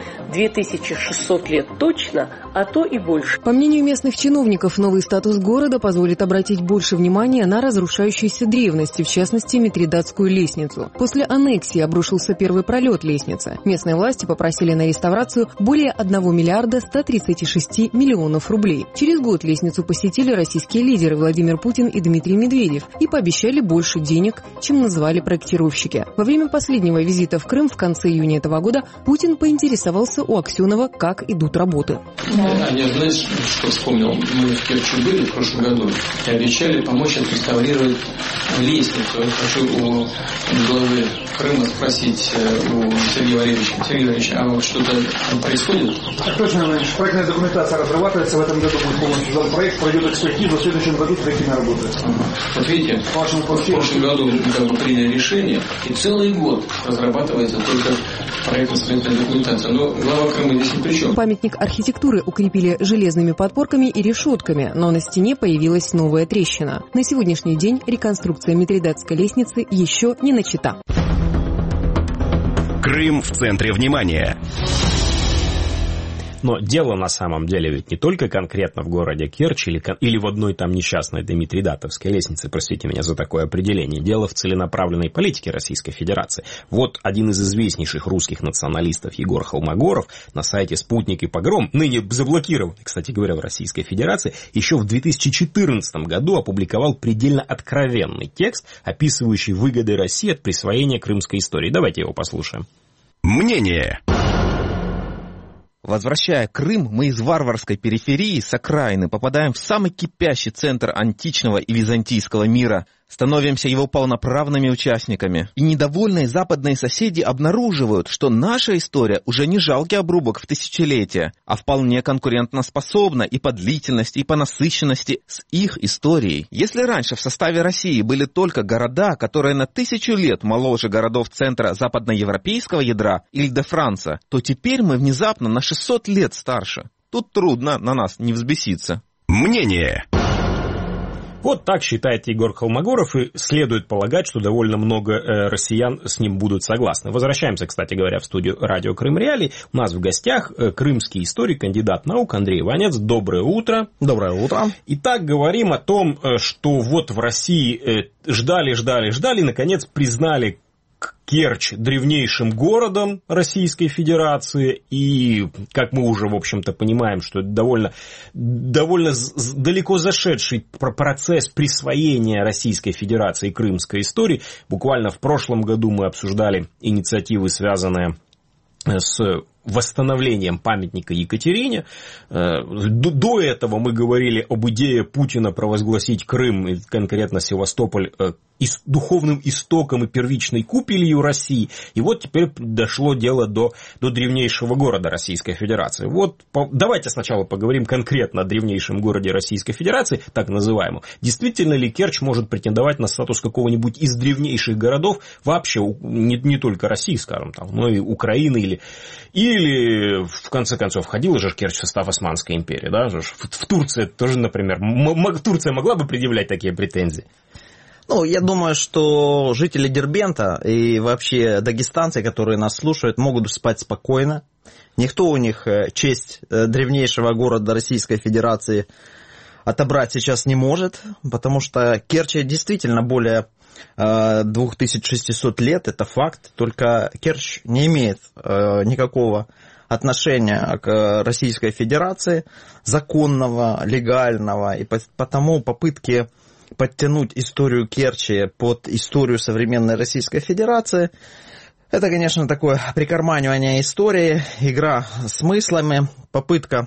2600 лет точно, а то и больше. По мнению местных чиновников, новый статус города позволит обратить больше внимания на разрушающиеся древности, в частности, Митридатскую лестницу. После аннексии обрушился первый пролет лестницы. Местные власти попросили на реставрацию более 1 миллиарда 136 миллионов рублей. Через год лестницу посетили российские лидеры Владимир Путин и Дмитрий Медведев и пообещали больше денег, чем назвали проектировщики. Во время последнего визита в Крым в конце июня этого года Путин поинтересовался у Аксенова, как идут работы. Я, знаешь, что вспомнил? Мы в Керчи были в прошлом году и обещали помочь отреставрировать лестницу. Я хочу у главы Крыма спросить, у Сергея Валерьевича. Сергей Валерьевич, а вот что-то там происходит? Так точно, проектная документация разрабатывается. В этом году будет полностью сдан проект, пройдет экспертизу, в следующем году строительная работа. Вот видите, в прошлом году мы приняли решение, и целый год разрабатывается только проектно-строительная документация. Но глава Крыма здесь ни при чем. Памятник архитектуры укрепили железными подпорками и решетками, но на стене появилась новая трещина. На сегодняшний день реконструкция Митридатской лестницы еще не начата. Крым в центре внимания. Но дело на самом деле ведь не только конкретно в городе Керчь или в одной там несчастной Митридатовской лестнице, простите меня за такое определение. Дело в целенаправленной политике Российской Федерации. Вот один из известнейших русских националистов Егор Холмогоров на сайте «Спутник» и «Погром», ныне заблокированный, кстати говоря, в Российской Федерации, еще в 2014 году опубликовал предельно откровенный текст, описывающий выгоды России от присвоения крымской истории. Давайте его послушаем. Мнение. Возвращая Крым, мы из варварской периферии с окраины попадаем в самый кипящий центр античного и византийского мира. становимся его полноправными участниками. И недовольные западные соседи обнаруживают, что наша история уже не жалкий обрубок в тысячелетия, а вполне конкурентоспособна и по длительности, и по насыщенности с их историей. Если раньше в составе России были только города, которые на 1000 лет моложе городов центра западноевропейского ядра Иль-де-Франса, то теперь мы внезапно на 600 лет старше. Тут трудно на нас не взбеситься. Мнение. Вот так считает Егор Холмогоров, и следует полагать, что довольно много россиян с ним будут согласны. Возвращаемся, кстати говоря, в студию радио Крым Реалии. У нас в гостях крымский историк, кандидат наук Андрей Иванец. Доброе утро. Доброе утро. Итак, говорим о том, что вот в России ждали, наконец признали Керчь древнейшим городом Российской Федерации, и, как мы уже, в общем-то, понимаем, что это довольно далеко зашедший процесс присвоения Российской Федерации крымской истории. Буквально в прошлом году мы обсуждали инициативы, связанные с восстановлением памятника Екатерине. До этого мы говорили об идее Путина провозгласить Крым, и конкретно Севастополь, духовным истоком и первичной купелью России. И вот теперь дошло дело до древнейшего города Российской Федерации. Вот давайте сначала поговорим конкретно о древнейшем городе Российской Федерации, так называемом. Действительно ли Керчь может претендовать на статус какого-нибудь из древнейших городов вообще, не только России, скажем, но и Украины или, в конце концов, входила же Керчь в состав Османской империи, да? В Турции тоже, например, Турция могла бы предъявлять такие претензии? Я думаю, что жители Дербента и вообще дагестанцы, которые нас слушают, могут спать спокойно. Никто у них честь древнейшего города Российской Федерации отобрать сейчас не может, потому что Керчь действительно более 2600 лет, это факт, только Керчь не имеет никакого отношения к Российской Федерации, законного, легального, и потому попытки подтянуть историю Керчи под историю современной Российской Федерации, это, конечно, такое прикарманивание истории, игра смыслами, попытка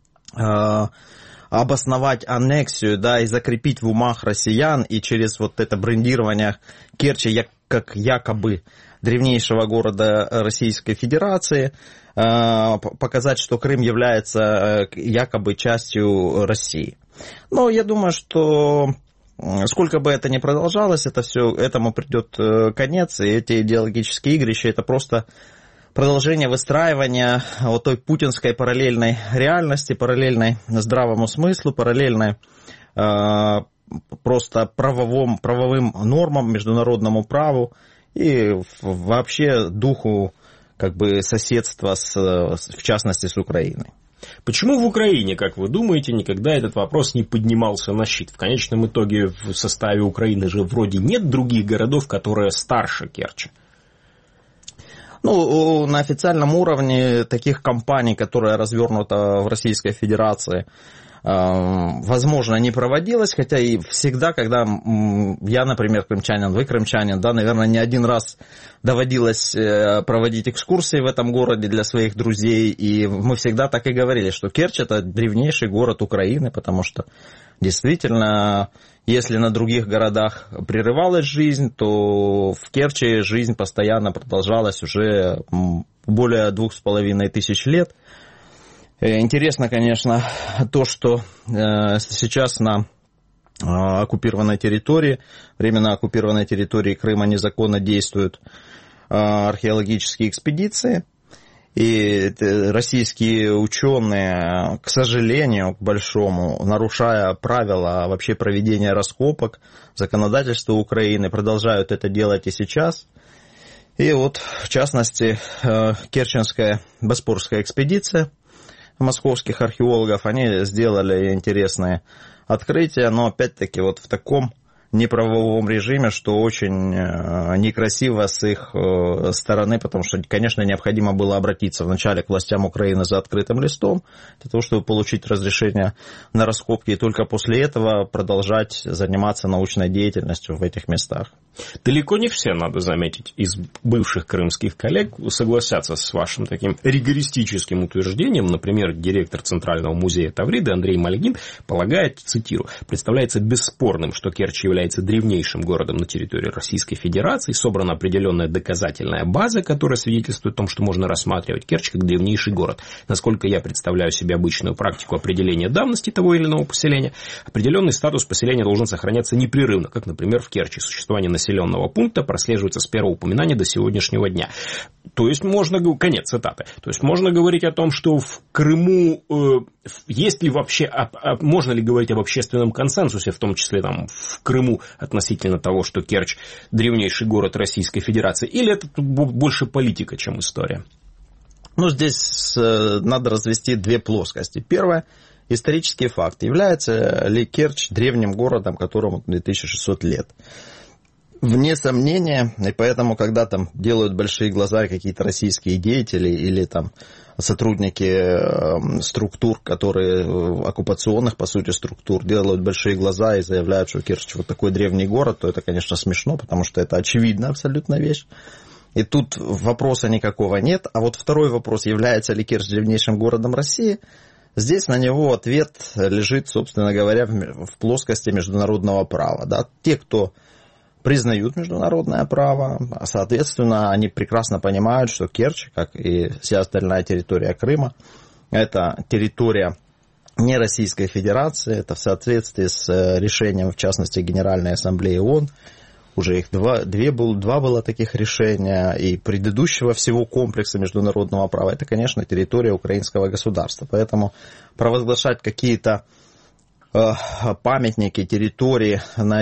обосновать аннексию, да, и закрепить в умах россиян, и через вот это брендирование Керчи как якобы древнейшего города Российской Федерации, показать, что Крым является якобы частью России. Но я думаю, что сколько бы это ни продолжалось, этому придет конец, и эти идеологические игрища, это просто продолжение выстраивания вот той путинской параллельной реальности, параллельной здравому смыслу, параллельной просто правовым нормам, международному праву и вообще духу как бы соседства, в частности, с Украиной. Почему в Украине, как вы думаете, никогда этот вопрос не поднимался на щит? В конечном итоге в составе Украины же вроде нет других городов, которые старше Керчи. На официальном уровне таких компаний, которые развернуты в Российской Федерации, возможно, не проводилось, хотя и всегда, когда я, например, крымчанин, вы крымчанин, да, наверное, не один раз доводилось проводить экскурсии в этом городе для своих друзей, и мы всегда так и говорили, что Керчь – это древнейший город Украины, потому что действительно, если на других городах прерывалась жизнь, то в Керчи жизнь постоянно продолжалась уже более 2500 лет. Интересно, конечно, то, что сейчас на оккупированной территории, временно оккупированной территории Крыма незаконно действуют археологические экспедиции. И российские ученые, к сожалению, к большому, нарушая правила вообще проведения раскопок, законодательства Украины, продолжают это делать и сейчас. И вот, в частности, Керченская Боспорская экспедиция московских археологов, они сделали интересные открытия, но опять-таки вот в таком неправовом режиме, что очень некрасиво с их стороны, потому что, конечно, необходимо было обратиться вначале к властям Украины за открытым листом, для того, чтобы получить разрешение на раскопки, и только после этого продолжать заниматься научной деятельностью в этих местах. Далеко не все, надо заметить, из бывших крымских коллег согласятся с вашим таким ригористическим утверждением. Например, директор Центрального музея Тавриды Андрей Мальгин полагает, цитирую, представляется бесспорным, что Керчь является является древнейшим городом на территории Российской Федерации. Собрана определенная доказательная база, которая свидетельствует о том, что можно рассматривать Керчь как древнейший город. Насколько я представляю себе обычную практику определения давности того или иного поселения, определенный статус поселения должен сохраняться непрерывно, как, например, в Керчи. Существование населенного пункта прослеживается с первого упоминания до сегодняшнего дня. То есть можно... Конец цитаты. То есть можно говорить о том, что в Крыму есть ли вообще... Можно ли говорить об общественном консенсусе, в том числе там, в Крыму, относительно того, что Керчь древнейший город Российской Федерации? Или это больше политика, чем история? Ну, здесь надо развести две плоскости. Первое. Исторический факт. Является ли Керчь древним городом, которому 2600 лет? Вне сомнения, и поэтому, когда там делают большие глаза какие-то российские деятели или там сотрудники структур, которые оккупационных, по сути, структур, делают большие глаза и заявляют, что Керчь вот такой древний город, то это, конечно, смешно, потому что это очевидная абсолютно вещь. И тут вопроса никакого нет. А вот второй вопрос, является ли Керчь древнейшим городом России, здесь на него ответ лежит, собственно говоря, в плоскости международного права. Да? Те, кто признают международное право, соответственно, они прекрасно понимают, что Керчь, как и вся остальная территория Крыма, это территория не Российской Федерации, это в соответствии с решением, в частности, Генеральной Ассамблеи ООН. Уже их два было таких решения, и предыдущего всего комплекса международного права, это, конечно, территория украинского государства. Поэтому провозглашать какие-то памятники территории,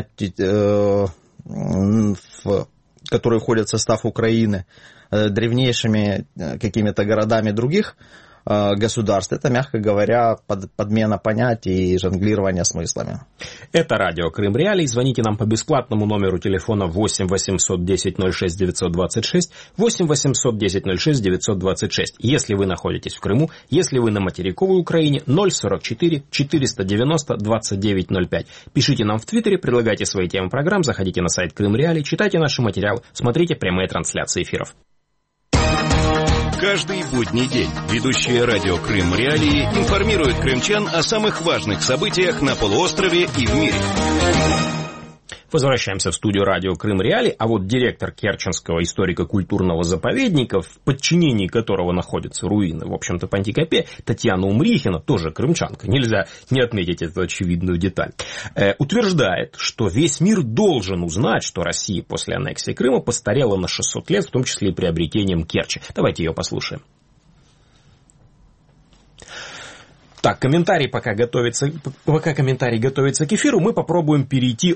которые входят в состав Украины, древнейшими какими-то городами других государств, это, мягко говоря, подмена понятий и жонглирование смыслами. Это радио Крым Реалии. Звоните нам по бесплатному номеру телефона 8 800 10 06 926, 8 800 10 06 926. Если вы находитесь в Крыму, если вы на материковой Украине, 044 490 2905. Пишите нам в Твиттере, предлагайте свои темы программ, заходите на сайт Крым Реалии, читайте наши материалы, смотрите прямые трансляции эфиров. Каждый будний день ведущие радио Крым Реалии информируют крымчан о самых важных событиях на полуострове и в мире. Возвращаемся в студию радио Крым Реалии, а вот директор Керченского историко-культурного заповедника, в подчинении которого находятся руины, в общем-то, Пантикопе, Татьяна Умрихина, тоже крымчанка, нельзя не отметить эту очевидную деталь, утверждает, что весь мир должен узнать, что Россия после аннексии Крыма постарела на 600 лет, в том числе и приобретением Керчи. Давайте ее послушаем. Так, комментарий пока готовится к эфиру, мы попробуем перейти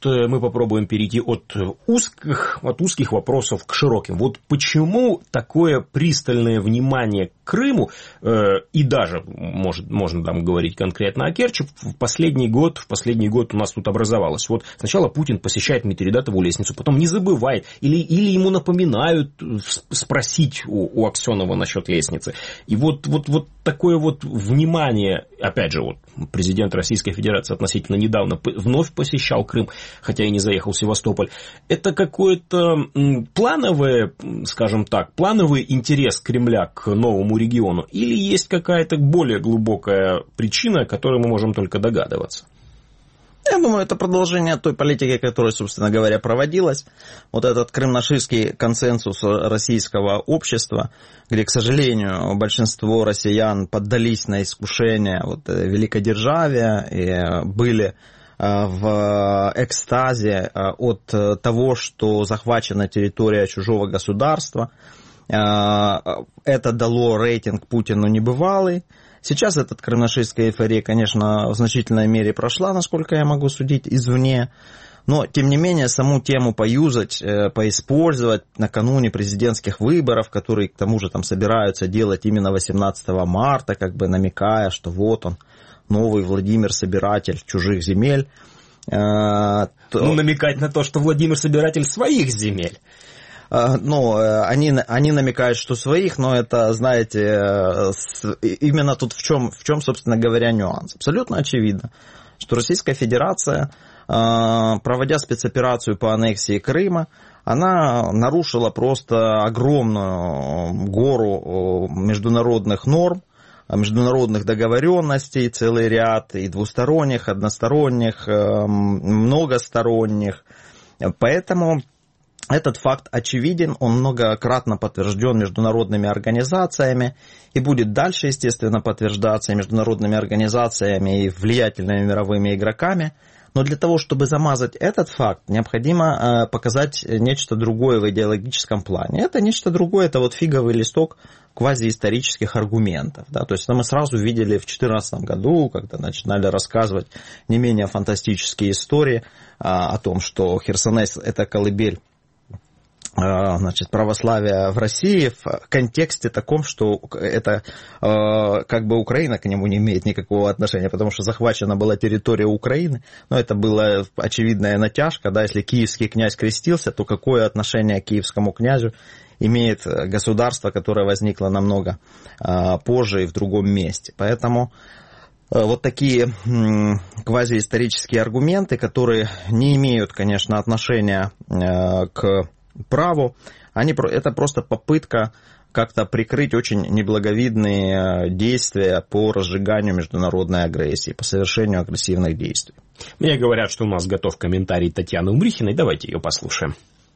от узких вопросов к широким. Вот почему такое пристальное внимание к Крыму, и даже, можно там говорить конкретно о Керчи, в последний год у нас тут образовалось. Вот сначала Путин посещает Митридатову лестницу, потом не забывает, или ему напоминают спросить у Аксенова насчет лестницы. И вот такое вот внимание, опять же, вот президент Российской Федерации относительно недавно вновь посещал Крым, хотя и не заехал в Севастополь. Это какой-то плановый интерес Кремля к новому региону? Или есть какая-то более глубокая причина, о которой мы можем только догадываться? Я думаю, это продолжение той политики, которая, собственно говоря, проводилась. Вот этот крымнашистский консенсус российского общества, где, к сожалению, большинство россиян поддались на искушение великодержавия и были в экстазе от того, что захвачена территория чужого государства. Это дало рейтинг Путину небывалый. Сейчас эта крымнашистская эйфория, конечно, в значительной мере прошла, насколько я могу судить, извне. Но, тем не менее, саму тему поюзать, поиспользовать накануне президентских выборов, которые, к тому же, там собираются делать именно 18 марта, как бы намекая, что вот он, новый Владимир Собиратель чужих земель. Намекать на то, что Владимир Собиратель своих земель. Они намекают, что своих, но это, знаете, именно тут в чем, собственно говоря, нюанс. Абсолютно очевидно, что Российская Федерация, проводя спецоперацию по аннексии Крыма, она нарушила просто огромную гору международных норм, международных договоренностей, целый ряд и двусторонних, односторонних, многосторонних. Поэтому этот факт очевиден, он многократно подтвержден международными организациями и будет дальше, естественно, подтверждаться международными организациями и влиятельными мировыми игроками. Но для того, чтобы замазать этот факт, необходимо показать нечто другое в идеологическом плане. Это нечто другое, это вот фиговый листок квазиисторических аргументов. Да? То есть мы сразу видели в 2014 году, когда начинали рассказывать не менее фантастические истории о том, что Херсонес – это колыбель православия в России в контексте таком, что это как бы Украина к нему не имеет никакого отношения, потому что захвачена была территория Украины, но это была очевидная натяжка, да, если киевский князь крестился, то какое отношение к киевскому князю имеет государство, которое возникло намного позже и в другом месте. Поэтому вот такие квазиисторические аргументы, которые не имеют, конечно, отношения к праву, это просто попытка как-то прикрыть очень неблаговидные действия по разжиганию международной агрессии, по совершению агрессивных действий. Мне говорят, что у нас готов комментарий Татьяны Умрихиной. Давайте ее послушаем.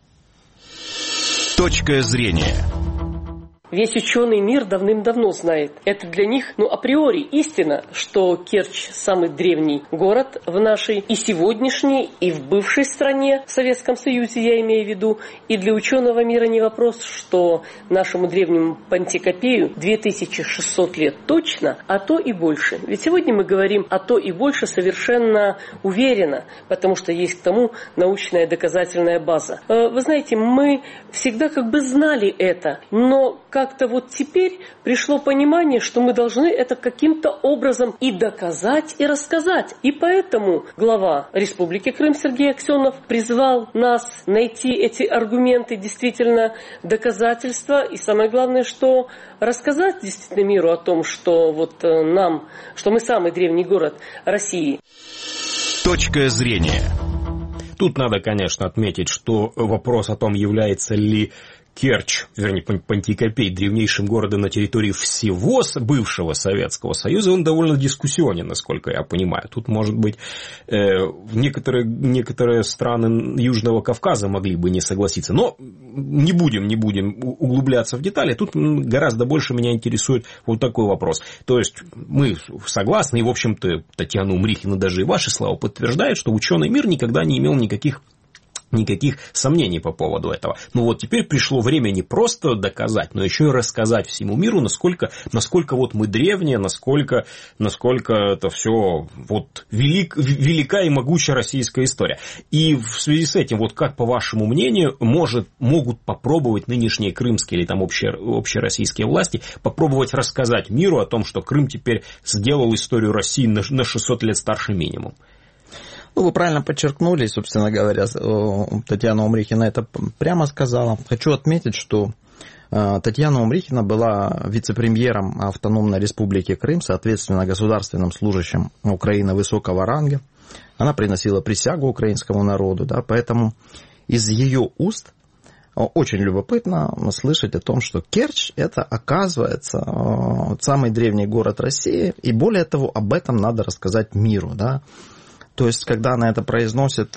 Точка зрения. Весь ученый мир давным-давно знает. Это для них, априори истина, что Керчь – самый древний город в нашей и сегодняшней, и в бывшей стране, в Советском Союзе, я имею в виду. И для ученого мира не вопрос, что нашему древнему Пантикопею 2600 лет точно, а то и больше. Ведь сегодня мы говорим «а то и больше» совершенно уверенно, потому что есть к тому научная доказательная база. Вы знаете, мы всегда как бы знали это, но как-то вот теперь пришло понимание, что мы должны это каким-то образом и доказать, и рассказать. И поэтому глава Республики Крым Сергей Аксенов призвал нас найти эти аргументы, действительно доказательства. И самое главное, что рассказать действительно миру о том, что что мы самый древний город России. Точка зрения. Тут надо, конечно, отметить, что вопрос о том, является ли Керчь, вернее, Пантикопей, древнейшим городом на территории всего бывшего Советского Союза, он довольно дискуссионен, насколько я понимаю. Тут, может быть, некоторые страны Южного Кавказа могли бы не согласиться. Но не будем углубляться в детали. Тут гораздо больше меня интересует вот такой вопрос. То есть мы согласны, и, в общем-то, Татьяна Умрихина даже и ваши слова подтверждает, что ученый мир никогда не имел никаких сомнений по поводу этого. Но вот теперь пришло время не просто доказать, но еще и рассказать всему миру, насколько вот мы древние, насколько это все вот велика и могучая российская история. И в связи с этим, вот как, по вашему мнению, могут попробовать нынешние крымские или там общероссийские власти попробовать рассказать миру о том, что Крым теперь сделал историю России на 600 лет старше минимум? Вы правильно подчеркнули, собственно говоря, Татьяна Умрихина это прямо сказала. Хочу отметить, что Татьяна Умрихина была вице-премьером Автономной Республики Крым, соответственно, государственным служащим Украины высокого ранга. Она приносила присягу украинскому народу, да, поэтому из ее уст очень любопытно слышать о том, что Керчь – это, оказывается, самый древний город России, и более того, об этом надо рассказать миру, да. То есть, когда она это произносит,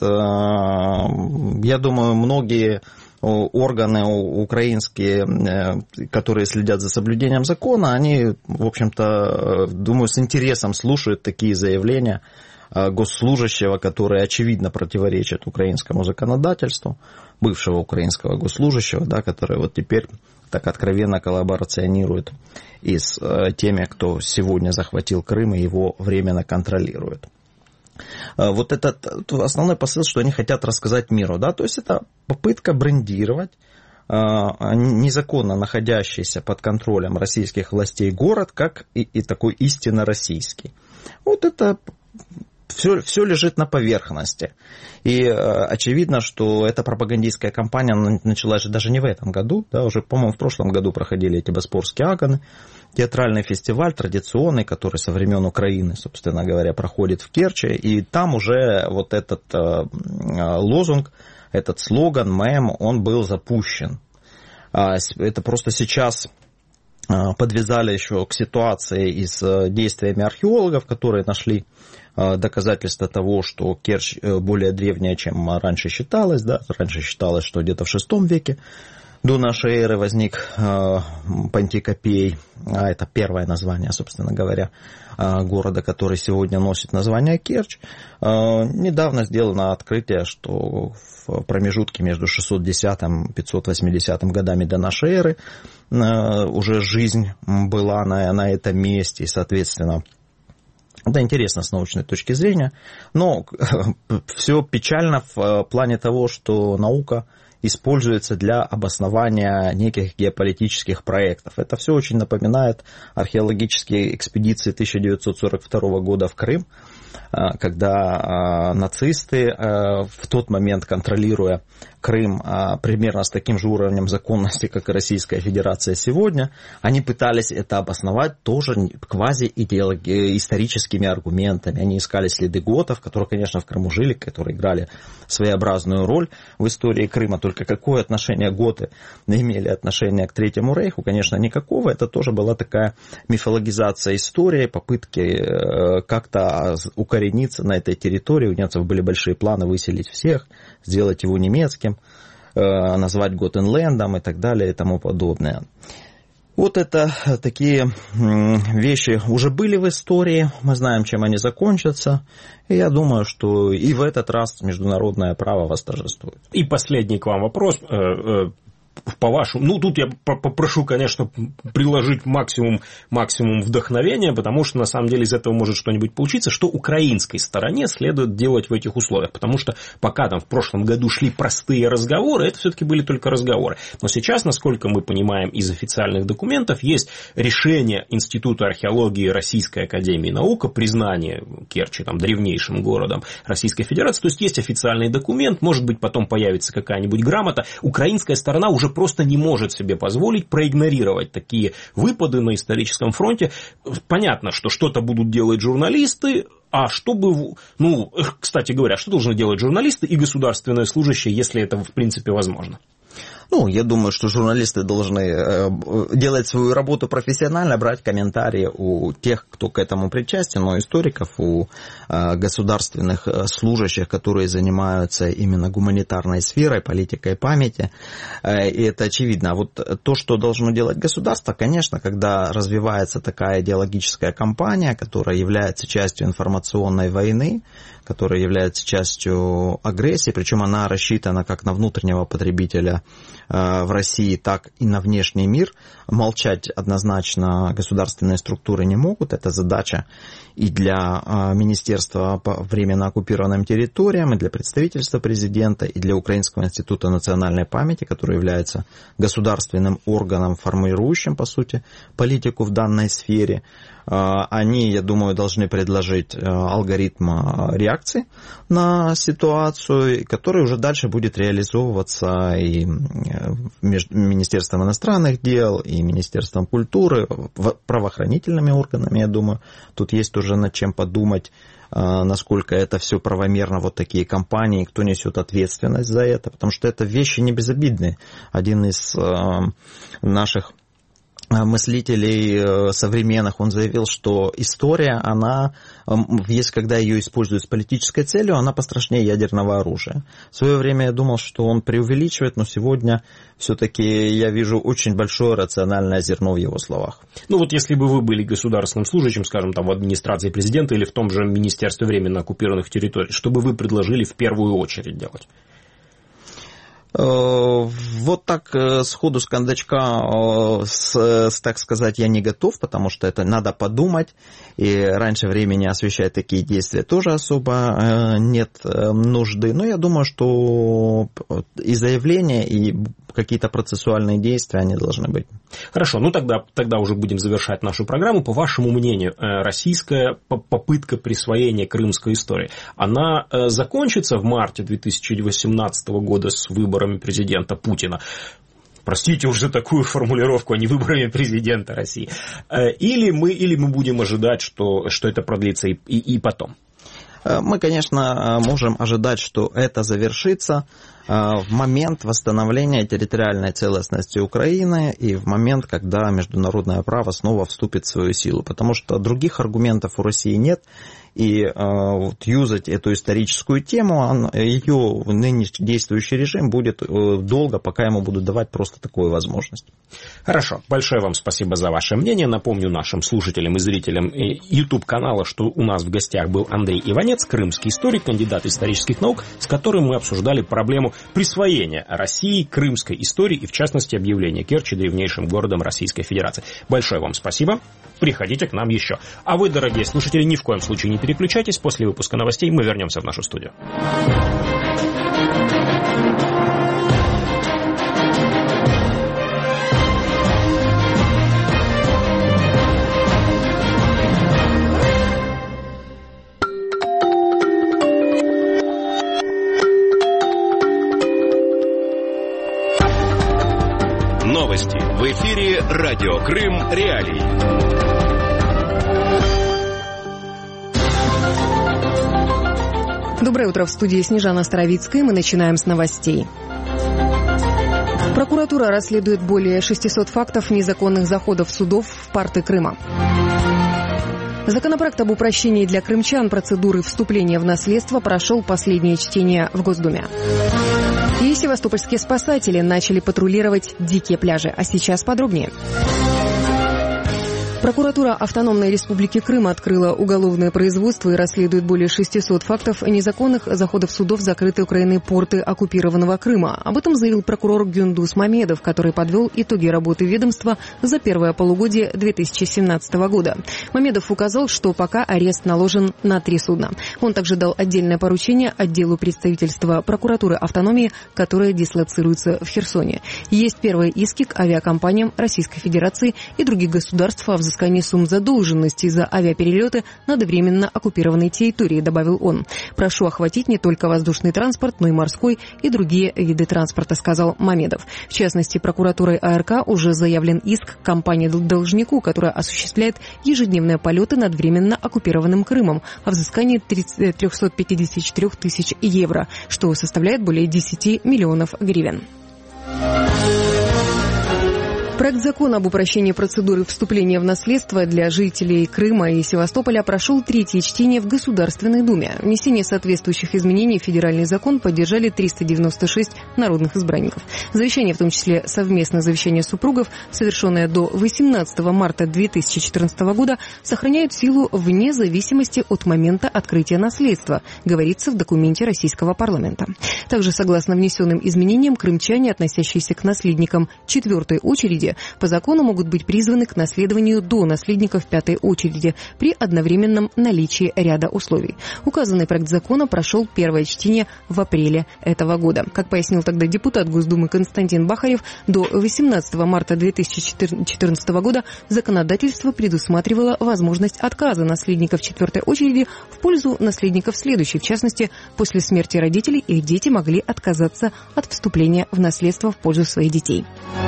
я думаю, многие органы украинские, которые следят за соблюдением закона, они, в общем-то, думаю, с интересом слушают такие заявления госслужащего, которые очевидно противоречат украинскому законодательству, бывшего украинского госслужащего, да, который вот теперь так откровенно коллаборационирует и с теми, кто сегодня захватил Крым и его временно контролирует. Вот этот основной посыл, что они хотят рассказать миру, да, то есть это попытка брендировать незаконно находящийся под контролем российских властей город как и такой истинно российский. Вот это все лежит на поверхности. И очевидно, что эта пропагандистская кампания началась же даже не в этом году, да, уже, по-моему, в прошлом году проходили эти Боспорские агоны, театральный фестиваль традиционный, который со времен Украины, собственно говоря, проходит в Керчи, и там уже вот этот лозунг, этот слоган, мем, он был запущен. Это просто сейчас подвязали еще к ситуации и с действиями археологов, которые нашли доказательства того, что Керчь более древняя, чем раньше считалось. Да? Раньше считалось, что где-то в VI веке до нашей эры возник Пантикопей, а это первое название, собственно говоря, города, который сегодня носит название Керчь. Недавно сделано открытие, что в промежутке между 610 и 580 годами до нашей эры уже жизнь была на этом месте, и, соответственно, это интересно с научной точки зрения, но все печально в плане того, что наука используется для обоснования неких геополитических проектов. Это все очень напоминает археологические экспедиции 1942 года в Крым, когда нацисты, в тот момент контролируя Крым примерно с таким же уровнем законности, как и Российская Федерация сегодня, они пытались это обосновать тоже квази-историческими аргументами. Они искали следы готов, которые, конечно, в Крыму жили, которые играли своеобразную роль в истории Крыма. Только какое отношение готы имели отношение к Третьему Рейху? Конечно, никакого. Это тоже была такая мифологизация истории, попытки как-то укорениться на этой территории. У немцев были большие планы выселить всех, сделать его немецким, назвать Готенлендом и так далее и тому подобное. Вот это такие вещи уже были в истории, мы знаем, чем они закончатся, и я думаю, что и в этот раз международное право восторжествует. И последний к вам вопрос. По-вашему, тут я попрошу, конечно, приложить максимум вдохновения, потому что, на самом деле, из этого может что-нибудь получиться, что украинской стороне следует делать в этих условиях, потому что пока там в прошлом году шли простые разговоры, это все-таки были только разговоры. Но сейчас, насколько мы понимаем из официальных документов, есть решение Института археологии Российской академии наук о признании Керчи там древнейшим городом Российской Федерации, то есть есть официальный документ, может быть, потом появится какая-нибудь грамота. Украинская сторона уже просто не может себе позволить проигнорировать такие выпады на историческом фронте. Понятно, что что-то будут делать журналисты, а чтобы, кстати говоря, что должны делать журналисты и государственные служащие, если это в принципе возможно? Я думаю, что журналисты должны делать свою работу профессионально, брать комментарии у тех, кто к этому причастен, у историков, у государственных служащих, которые занимаются именно гуманитарной сферой, политикой памяти. И это очевидно. А вот то, что должно делать государство, конечно, когда развивается такая идеологическая кампания, которая является частью информационной войны, которая является частью агрессии, причем она рассчитана как на внутреннего потребителя в России, так и на внешний мир. Молчать однозначно государственные структуры не могут. Это задача и для Министерства по временно оккупированным территориям, и для представительства президента, и для Украинского института национальной памяти, который является государственным органом, формирующим, по сути, политику в данной сфере. Они, я думаю, должны предложить алгоритм реакции на ситуацию, который уже дальше будет реализовываться и Министерством иностранных дел, и Министерством культуры, правоохранительными органами, я думаю. Тут есть уже над чем подумать, насколько это все правомерно, вот такие кампании, кто несет ответственность за это, потому что это вещи не безобидные. Один из наших мыслителей современных, он заявил, что история, она, если когда ее используют с политической целью, она пострашнее ядерного оружия. В свое время я думал, что он преувеличивает, но сегодня все-таки я вижу очень большое рациональное зерно в его словах. Если бы вы были государственным служащим, скажем, там в администрации президента или в том же Министерстве временно оккупированных территорий, что бы вы предложили в первую очередь делать? Вот так сходу с кондачка, так сказать, я не готов, потому что это надо подумать, и раньше времени освещать такие действия тоже особо нет нужды. Но я думаю, что и заявления, и какие-то процессуальные действия, они должны быть. Хорошо, тогда уже будем завершать нашу программу. По вашему мнению, российская попытка присвоения крымской истории, она закончится в марте 2018 года с выборами президента Путина? Простите уже такую формулировку, а не выборами президента России. Или мы будем ожидать, что это продлится и потом? Мы, конечно, можем ожидать, что это завершится в момент восстановления территориальной целостности Украины и в момент, когда международное право снова вступит в свою силу. Потому что других аргументов у России нет. И вот юзать эту историческую тему, ее нынешний действующий режим будет долго, пока ему будут давать просто такую возможность. Хорошо. Большое вам спасибо за ваше мнение. Напомню нашим слушателям и зрителям YouTube-канала, что у нас в гостях был Андрей Иванец, крымский историк, кандидат исторических наук, с которым мы обсуждали проблему присвоения России крымской истории и, в частности, объявления Керчи древнейшим городом Российской Федерации. Большое вам спасибо. Приходите к нам еще. А вы, дорогие слушатели, ни в коем случае не переключайтесь. После выпуска новостей мы вернемся в нашу студию. Новости. В эфире Радио Крым Реалии. Доброе утро, в студии Снежана Старовицкая. Мы начинаем с новостей. Прокуратура расследует более 600 фактов незаконных заходов судов в порты Крыма. Законопроект об упрощении для крымчан процедуры вступления в наследство прошел последнее чтение в Госдуме. И севастопольские спасатели начали патрулировать дикие пляжи. А сейчас подробнее. Прокуратура Автономной Республики Крым открыла уголовное производство и расследует более 600 фактов незаконных заходов судов в закрытые Украиной порты оккупированного Крыма. Об этом заявил прокурор Гюндуз Мамедов, который подвел итоги работы ведомства за первое полугодие 2017 года. Мамедов указал, что пока арест наложен на 3 судна. Он также дал отдельное поручение отделу представительства прокуратуры автономии, которое дислоцируется в Херсоне. Есть первые иски к авиакомпаниям Российской Федерации и других государств о взыскании сумм задолженности за авиаперелеты над временно оккупированной территорией, добавил он. Прошу охватить не только воздушный транспорт, но и морской и другие виды транспорта, сказал Мамедов. В частности, прокуратурой АРК уже заявлен иск к компании-должнику, которая осуществляет ежедневные полеты над временно оккупированным Крымом о взыскании 354 тысяч евро, что составляет более 10 миллионов гривен. Проект закона об упрощении процедуры вступления в наследство для жителей Крыма и Севастополя прошел 3-е чтение в Государственной Думе. Внесение соответствующих изменений в федеральный закон поддержали 396 народных избранников. Завещание, в том числе совместное завещание супругов, совершенное до 18 марта 2014 года, сохраняют силу вне зависимости от момента открытия наследства, говорится в документе российского парламента. Также, согласно внесенным изменениям, крымчане, относящиеся к наследникам 4-й очереди, по закону могут быть призваны к наследованию до наследников 5-й очереди при одновременном наличии ряда условий. Указанный проект закона прошел первое чтение в апреле этого года. Как пояснил тогда депутат Госдумы Константин Бахарев, до 18 марта 2014 года законодательство предусматривало возможность отказа наследников 4-й очереди в пользу наследников следующей. В частности, после смерти родителей их дети могли отказаться от вступления в наследство в пользу своих детей.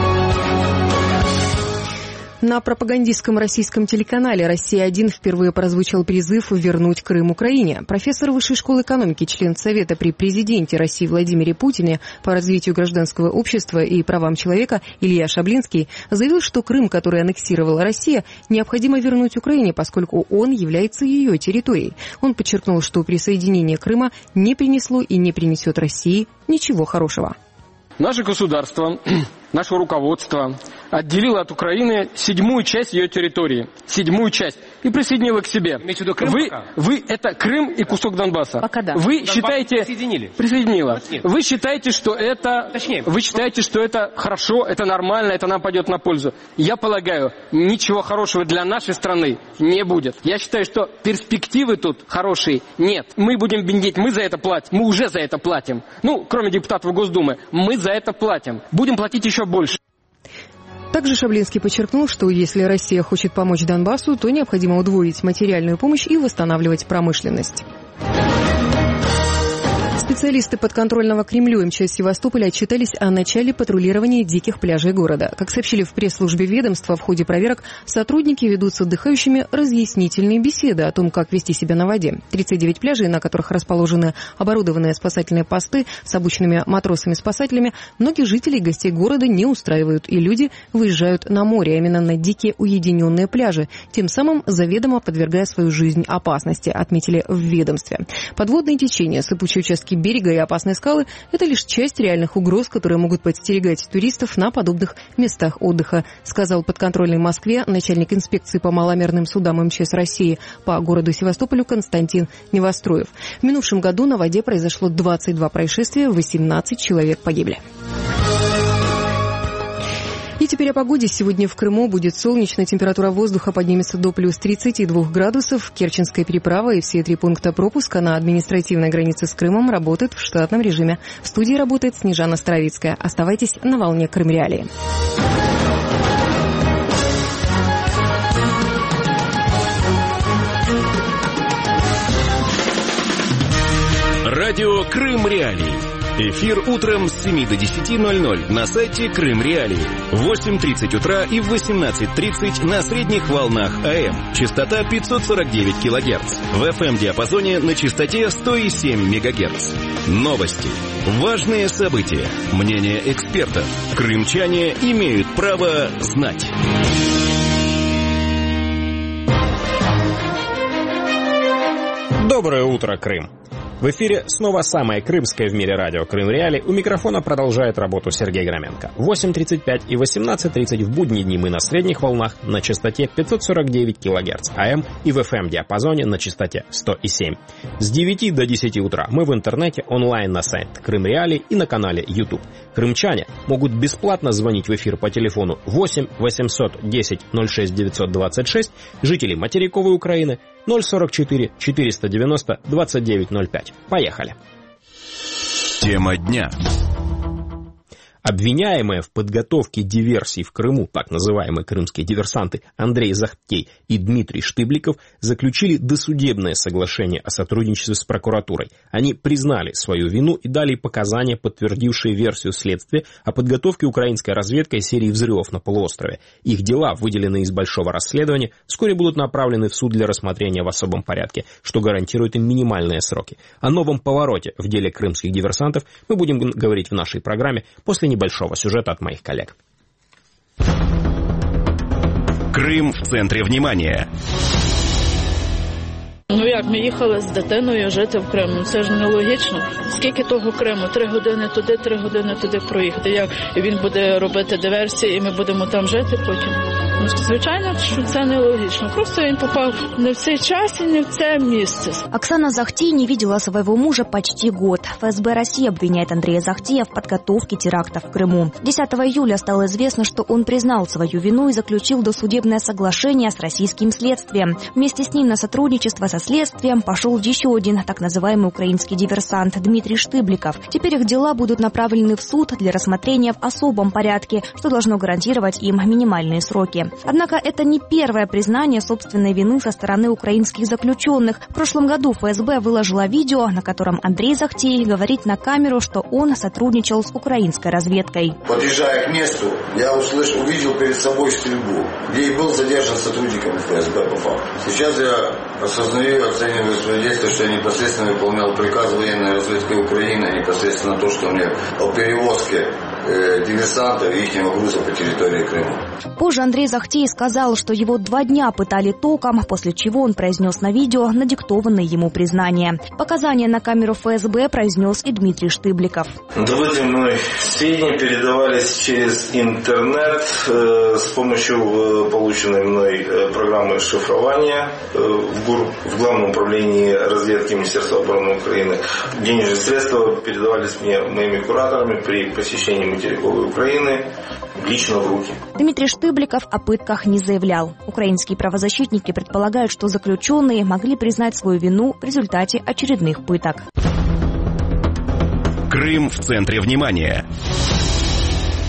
На пропагандистском российском телеканале «Россия-1» впервые прозвучал призыв вернуть Крым Украине. Профессор Высшей школы экономики, член Совета при президенте России Владимире Путине по развитию гражданского общества и правам человека Илья Шаблинский заявил, что Крым, который аннексировала Россия, необходимо вернуть Украине, поскольку он является ее территорией. Он подчеркнул, что присоединение Крыма не принесло и не принесет России ничего хорошего. Наше государство, наше руководство отделило от Украины 7-ю часть ее территории. 7-ю часть. И присоединило к себе. Вы это Крым и кусок Донбасса. Пока да. Вы считаете... Присоединила. Вы считаете, что это... Вы считаете, что это хорошо, это нормально, это нам пойдет на пользу. Я полагаю, ничего хорошего для нашей страны не будет. Я считаю, что перспективы тут хорошие нет. Мы будем бендить, мы за это платим. Мы уже за это платим. Ну, кроме депутатов Госдумы. Мы за это платим. Будем платить еще больше. Также Шаблинский подчеркнул, что если Россия хочет помочь Донбассу, то необходимо удвоить материальную помощь и восстанавливать промышленность. С Специалисты подконтрольного Кремлю МЧС Севастополя отчитались о начале патрулирования диких пляжей города. Как сообщили в пресс-службе ведомства, в ходе проверок сотрудники ведут с отдыхающими разъяснительные беседы о том, как вести себя на воде. 39 пляжей, на которых расположены оборудованные спасательные посты с обученными матросами-спасателями, многих жителей и гостей города не устраивают, и люди выезжают на море, а именно на дикие уединенные пляжи, тем самым заведомо подвергая свою жизнь опасности, отметили в ведомстве. Подводные течения, сыпучие участки берега и опасные скалы – это лишь часть реальных угроз, которые могут подстерегать туристов на подобных местах отдыха, сказал подконтрольной Москве начальник инспекции по маломерным судам МЧС России по городу Севастополю Константин Невостроев. В минувшем году на воде произошло 22 происшествия, 18 человек погибли. И теперь о погоде. Сегодня в Крыму будет солнечно, температура воздуха поднимется до плюс 32 градусов. Керченская переправа и все 3 пункта пропуска на административной границе с Крымом работают в штатном режиме. В студии работает Снежана Старовицкая. Оставайтесь на волне Крым Реалии. Радио Крым Реалии. Эфир утром с 7 до 10:00 на сайте Крым Реалии. В 8:30 утра и в 18:30 на средних волнах АМ. Частота 549 кГц. В FM-диапазоне на частоте 107 МГц. Новости. Важные события. Мнение экспертов. Крымчане имеют право знать. Доброе утро, Крым! В эфире снова самое крымское в мире радио Крым Реалии. У микрофона продолжает работу Сергей Громенко. В 8:35 и 18:30 в будние дни мы на средних волнах на частоте 549 кГц АМ и в FM-диапазоне на частоте 107. С 9 до 10 утра мы в интернете, онлайн на сайт Крым Реалии и на канале YouTube. Крымчане могут бесплатно звонить в эфир по телефону 8 800 10 06 926, жители материковой Украины 044 490 2905. Поехали. Тема дня. Обвиняемые в подготовке диверсий в Крыму, так называемые крымские диверсанты Андрей Захтей и Дмитрий Штыбликов, заключили досудебное соглашение о сотрудничестве с прокуратурой. Они признали свою вину и дали показания, подтвердившие версию следствия о подготовке украинской разведкой серии взрывов на полуострове. Их дела, выделенные из большого расследования, вскоре будут направлены в суд для рассмотрения в особом порядке, что гарантирует им минимальные сроки. О новом повороте в деле крымских диверсантов мы будем говорить в нашей программе после небольшого сюжета от моих коллег. Крым в центре внимания. Ну як, ми їхали з дитиною жити в Крим, це ж нелогічно. Скільки того Криму? 3 години туди, 3 години туди проїхати. Як він буде робити диверсії і ми будемо там жити потім? Ну, звичайно, що це нелогично. Просто він попав не в цей час и не в це место. Оксана Захтей не видела своего мужа почти год. ФСБ России обвиняет Андрея Захтея в подготовке терактов в Крыму. 10 июля стало известно, что он признал свою вину и заключил досудебное соглашение с российским следствием. Вместе с ним на сотрудничество со следствием пошел еще один так называемый украинский диверсант Дмитрий Штыбликов. Теперь их дела будут направлены в суд для рассмотрения в особом порядке, что должно гарантировать им минимальные сроки. Однако это не первое признание собственной вины со стороны украинских заключенных. В прошлом году ФСБ выложила видео, на котором Андрей Захтей говорит на камеру, что он сотрудничал с украинской разведкой. Подъезжая к месту, я увидел перед собой стрельбу, где и был задержан сотрудниками ФСБ по факту. Сейчас я осознаю и оцениваю свое действие, что я непосредственно выполнял приказ военной разведки Украины, непосредственно то, что мне о перевозке диверсантов и их груза по территории Крыма. Позже Андрей Захтей сказал, что его 2 дня пытали током, после чего он произнес на видео надиктованные ему признания. Показания на камеру ФСБ произнес и Дмитрий Штыбликов. Добытые мной сведения передавались через интернет с помощью полученной мной программы шифрования в Главном управлении разведки Министерства обороны Украины. Денежные средства передавались мне моими кураторами при посещении материковой Украины лично в руки. Дмитрий Штыбликов о пытках не заявлял. Украинские правозащитники предполагают, что заключенные могли признать свою вину в результате очередных пыток. Крым в центре внимания.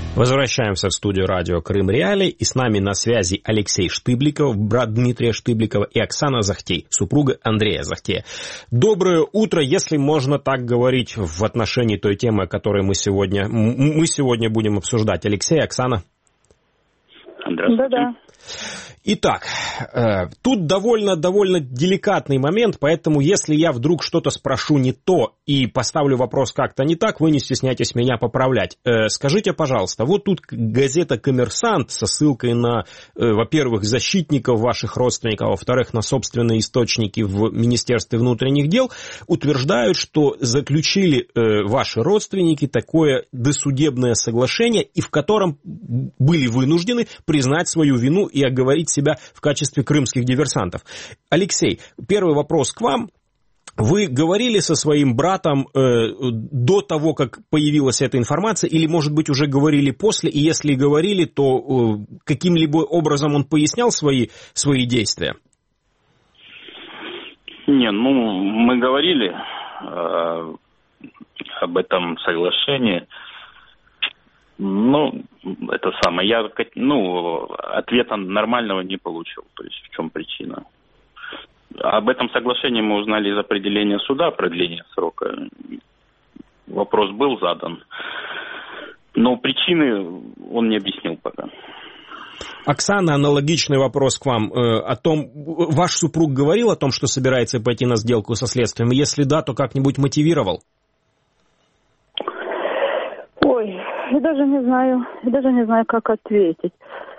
Возвращаемся в студию радио Крым Реалии, и с нами на связи Алексей Штыбликов, брат Дмитрия Штыбликова, и Оксана Захтей, супруга Андрея Захтея. Доброе утро, если можно так говорить в отношении той темы, о которой мы сегодня будем обсуждать. Алексей, Оксана. Здравствуйте. Да-да. Итак, тут довольно деликатный момент, поэтому если я вдруг что-то спрошу не то и поставлю вопрос как-то не так, вы не стесняйтесь меня поправлять. Скажите, пожалуйста, вот тут газета «Коммерсант» со ссылкой на, во-первых, защитников ваших родственников, а во-вторых, на собственные источники в Министерстве внутренних дел, утверждают, что заключили ваши родственники такое досудебное соглашение, и в котором были вынуждены признать свою вину и оговорить себя в качестве крымских диверсантов. Алексей, первый вопрос к вам. Вы говорили со своим братом до того, как появилась эта информация, или, может быть, уже говорили после, и если говорили, то каким-либо образом он пояснял свои действия? Не, мы говорили об этом соглашении. Это самое. Я, ответа нормального не получил. То есть, в чем причина? Об этом соглашении мы узнали из определения суда, продления срока. Вопрос был задан. Но причины он не объяснил пока. Оксана, аналогичный вопрос к вам. Ваш супруг говорил о том, что собирается пойти на сделку со следствием? Если да, то как-нибудь мотивировал? Я даже не знаю, как ответить.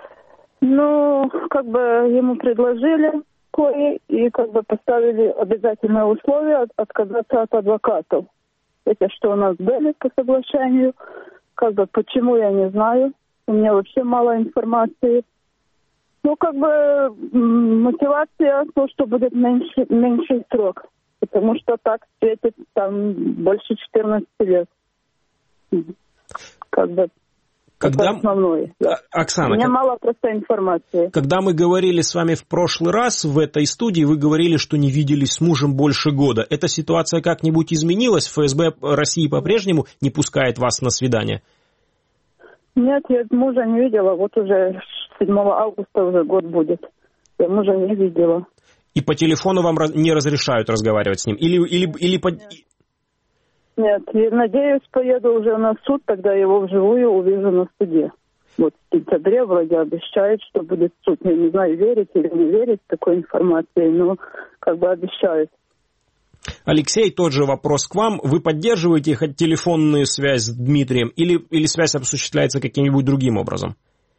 Ему предложили и поставили обязательное условие отказаться от адвокатов. Это что у нас были по соглашению. Почему, я не знаю. У меня вообще мало информации. Мотивация, что будет меньший срок. Потому что так светит там больше 14 лет. Это основное. Да. Оксана, у меня мало просто информации. Когда мы говорили с вами в прошлый раз в этой студии, вы говорили, что не виделись с мужем больше года. Эта ситуация как-нибудь изменилась? ФСБ России по-прежнему не пускает вас на свидание? Нет, я мужа не видела. Вот уже 7 августа уже год будет. Я мужа не видела. И по телефону вам не разрешают разговаривать с ним? Нет, я надеюсь, поеду уже на суд, тогда его вживую увижу на суде. Вот в сентябре вроде обещают, что будет суд. Я не знаю, верить или не верить такой информации, но обещают. Алексей, тот же вопрос к вам. Вы поддерживаете хоть телефонную связь с Дмитрием или связь осуществляется каким-нибудь другим образом?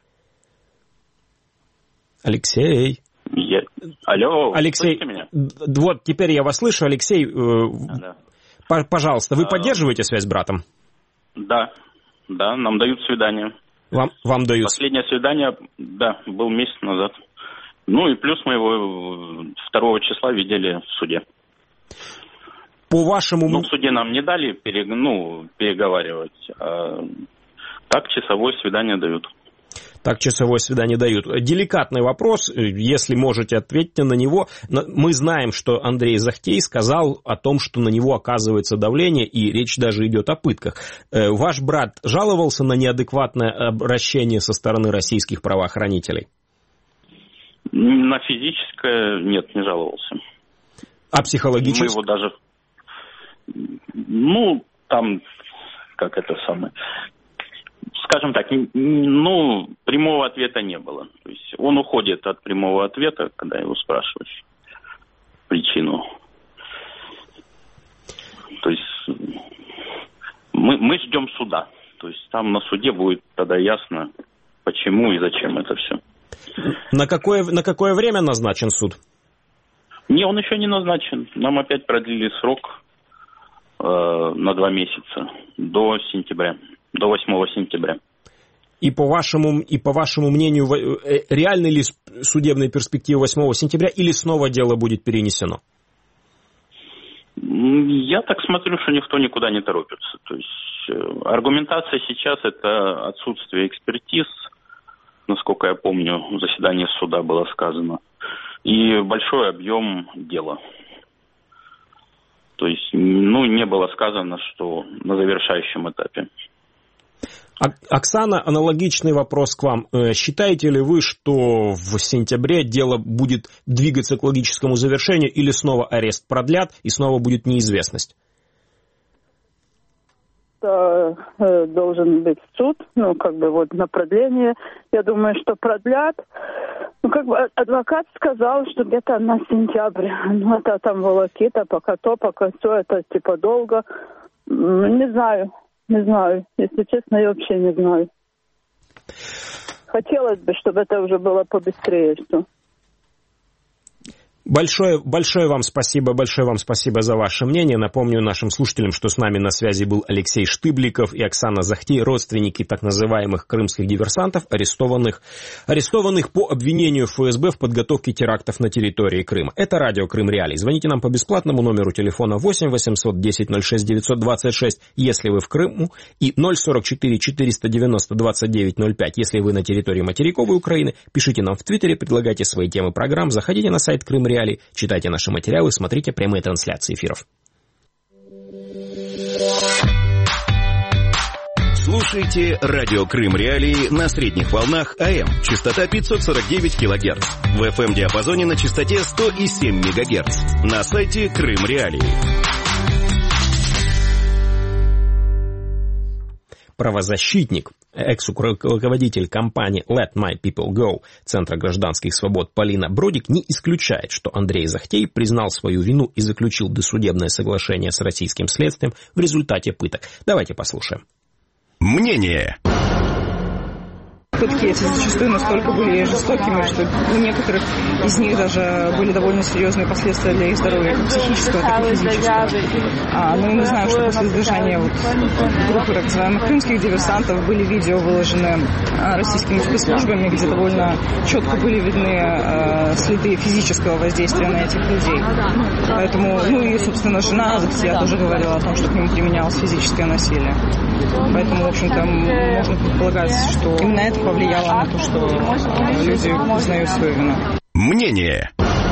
Алексей. Алло, Алексей, слышите меня? Вот, теперь я вас слышу. Алексей, да. Пожалуйста, вы поддерживаете связь с братом? Да, нам дают свидание. Вам дают? Последнее свидание, был месяц назад. И плюс мы его 2 числа видели в суде. По вашему... в суде нам не дали переговаривать, так часовое свидание дают. Так часовое свидание дают. Деликатный вопрос, если можете, ответьте на него. Мы знаем, что Андрей Захтей сказал о том, что на него оказывается давление, и речь даже идет о пытках. Ваш брат жаловался на неадекватное обращение со стороны российских правоохранителей? На физическое нет, не жаловался. А психологическое? Мы его даже... Скажем так, прямого ответа не было. То есть он уходит от прямого ответа, когда его спрашиваешь причину. То есть мы ждем суда. То есть там на суде будет тогда ясно, почему и зачем это все. На какое время назначен суд? Он еще не назначен. Нам опять продлили срок на 2 месяца, до сентября. До 8 сентября. И по вашему мнению, реальны ли судебные перспективы 8 сентября или снова дело будет перенесено? Я так смотрю, что никто никуда не торопится. То есть аргументация сейчас – это отсутствие экспертиз, насколько я помню, в заседании суда было сказано, и большой объем дела. То есть, не было сказано, что на завершающем этапе. Оксана, аналогичный вопрос к вам. Считаете ли вы, что в сентябре дело будет двигаться к логическому завершению или снова арест продлят и снова будет неизвестность? Должен быть суд, на продление. Я думаю, что продлят. Адвокат сказал, что где-то на сентябрь. Это там волокита, пока все это долго. Не знаю. Если честно, я вообще не знаю. Хотелось бы, чтобы это уже было побыстрее, что... Большое вам спасибо за ваше мнение. Напомню нашим слушателям, что с нами на связи был Алексей Штыбликов и Оксана Захтей, родственники так называемых крымских диверсантов, арестованных по обвинению ФСБ в подготовке терактов на территории Крыма. Это радио Крым Реалии. Звоните нам по бесплатному номеру телефона 8 800 10 06 926, если вы в Крыму, и 044 490 29 05, если вы на территории материковой Украины. Пишите нам в Твиттере, предлагайте свои темы программ, заходите на сайт Крым Реалии, читайте наши материалы, смотрите прямые трансляции эфиров. Слушайте радио Крым Реалии на средних волнах АМ, частота 549 кГц, в FM-диапазоне на частоте 100,7 МГц, на сайте Крым Реалии. Правозащитник, экс-руководитель компании Let My People Go Центра гражданских свобод Полина Бродик не исключает, что Андрей Захтей признал свою вину и заключил досудебное соглашение с российским следствием в результате пыток. Давайте послушаем. Мнение. Пытки эти зачастую настолько были жестокими, что у некоторых из них даже были довольно серьезные последствия для их здоровья, как психического, так и физического. И мы знаем, что после задержания группы так называемых крымских диверсантов были видео выложены российскими спецслужбами, где довольно четко были видны следы физического воздействия на этих людей. Поэтому, и, собственно, жена Захтея тоже говорила о том, что к нему применялось физическое насилие. Поэтому, в общем-то, можно предполагать, что именно это повлияло на то, что люди признают свою вину. Мнение.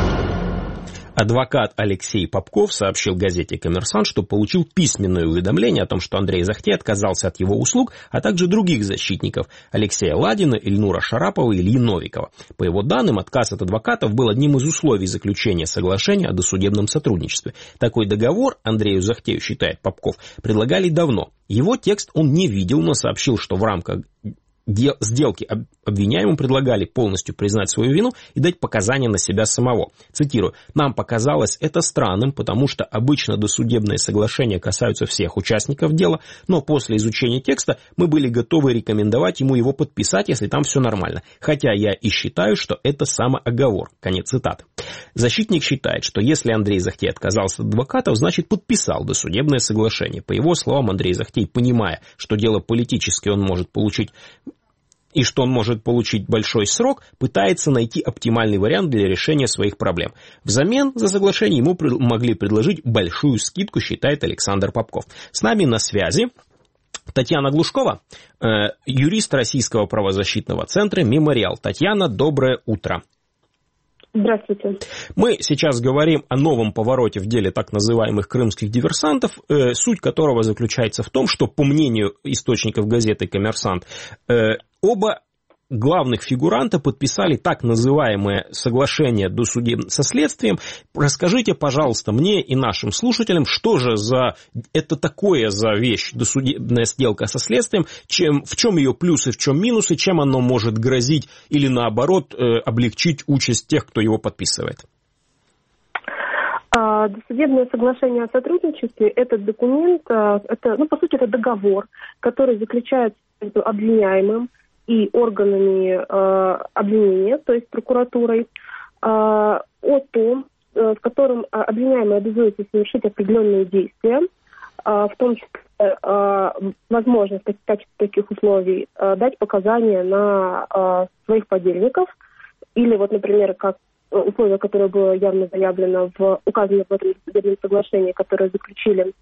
Адвокат Алексей Попков сообщил газете «Коммерсант», что получил письменное уведомление о том, что Андрей Захтей отказался от его услуг, а также других защитников Алексея Ладина, Ильнура Шарапова и Ильи Новикова. По его данным, отказ от адвокатов был одним из условий заключения соглашения о досудебном сотрудничестве. Такой договор Андрею Захтею, считает Попков, предлагали давно. Его текст он не видел, но сообщил, что в рамках сделки обвиняемому предлагали полностью признать свою вину и дать показания на себя самого. Цитирую: «Нам показалось это странным, потому что обычно досудебные соглашения касаются всех участников дела, но после изучения текста мы были готовы рекомендовать ему его подписать, если там все нормально. Хотя я и считаю, что это самооговор». Конец цитаты. Защитник считает, что если Андрей Захтей отказался от адвокатов, значит подписал досудебное соглашение. По его словам, Андрей Захтей, понимая, что дело политическое он может получить и что он может получить большой срок, пытается найти оптимальный вариант для решения своих проблем. Взамен за соглашение ему могли предложить большую скидку, считает Александр Попков. С нами на связи Татьяна Глушкова, юрист Российского правозащитного центра «Мемориал». Татьяна, доброе утро. Здравствуйте. Мы сейчас говорим о новом повороте в деле так называемых крымских диверсантов, суть которого заключается в том, что, по мнению источников газеты «Коммерсант», оба главных фигуранта подписали так называемое соглашение со следствием. Расскажите, пожалуйста, мне и нашим слушателям, что же это такое за вещь, досудебная сделка со следствием, в чем ее плюсы, в чем минусы, чем оно может грозить или, наоборот, облегчить участь тех, кто его подписывает? Досудебное соглашение о сотрудничестве – это документ, по сути, это договор, который заключается между обвиняемым и органами обвинения, то есть прокуратурой, о том, в котором обвиняемый обязуется совершить определенные действия, в том числе возможность в качестве таких условий дать показания на своих подельников, или например, как условие, которое было явно заявлено указано в этом судебном соглашении, которое заключили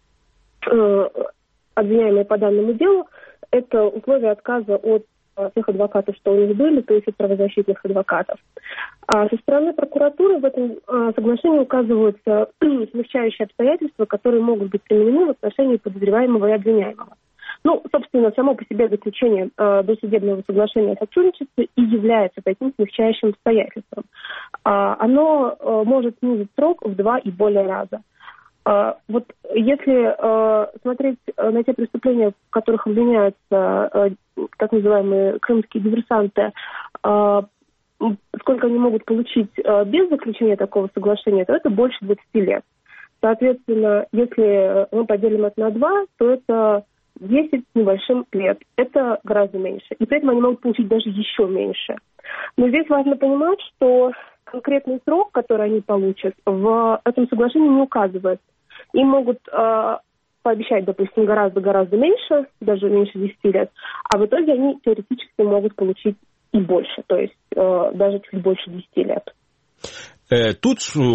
обвиняемые по данному делу, это условие отказа от всех адвокатов, что у них были, то есть от правозащитных адвокатов. Со стороны прокуратуры в этом соглашении указываются смягчающие обстоятельства, которые могут быть применены в отношении подозреваемого и обвиняемого. Ну, собственно, само по себе заключение досудебного соглашения о сотрудничестве и является таким смягчающим обстоятельством. Оно может снизить срок в 2 и более раза. Вот если смотреть на те преступления, в которых обвиняются так называемые крымские диверсанты, сколько они могут получить без заключения такого соглашения, то это больше 20 лет. Соответственно, если мы поделим это на 2, то это 10 с небольшим лет. Это гораздо меньше. И при этом они могут получить даже еще меньше. Но здесь важно понимать, что конкретный срок, который они получат, в этом соглашении не указывается. Им могут пообещать, допустим, гораздо меньше, даже меньше 10 лет, а в итоге они теоретически могут получить и больше, то есть даже чуть больше 10 лет. Тут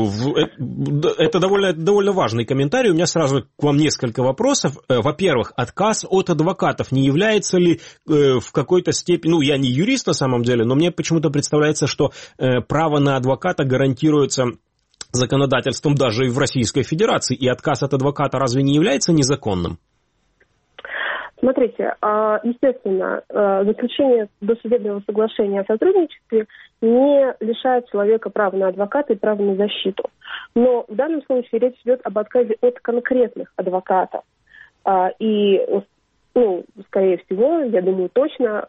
это довольно важный комментарий. У меня сразу к вам несколько вопросов. Во-первых, отказ от адвокатов не является ли в какой-то степени... Ну, я не юрист на самом деле, но мне почему-то представляется, что право на адвоката гарантируется законодательством даже и в Российской Федерации. И отказ от адвоката разве не является незаконным? Смотрите, естественно, заключение досудебного соглашения о сотрудничестве не лишает человека права на адвоката и права на защиту. Но в данном случае речь идет об отказе от конкретных адвокатов. И, ну, скорее всего, я думаю точно,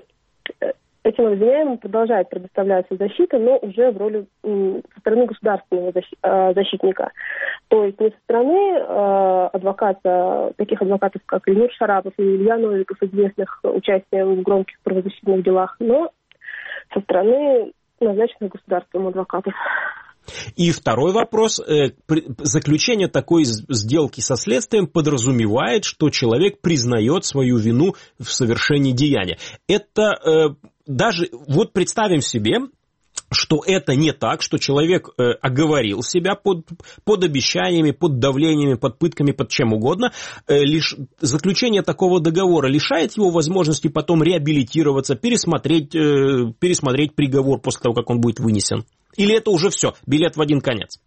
этим обвиняемым продолжает предоставляться защита, но уже в роли со стороны государственного защитника. То есть не со стороны адвоката, таких адвокатов, как Ильнур Шарапов и Илья Новиков, известных участием в громких правозащитных делах, но со стороны назначенных государством адвокатов. И второй вопрос. Заключение такой сделки со следствием подразумевает, что человек признает свою вину в совершении деяния. Это даже, вот представим себе, что это не так, что человек оговорил себя под обещаниями, под давлениями, под пытками, под чем угодно. Заключение такого договора лишает его возможности потом реабилитироваться, пересмотреть приговор после того, как он будет вынесен? Или это уже все, билет в один конец?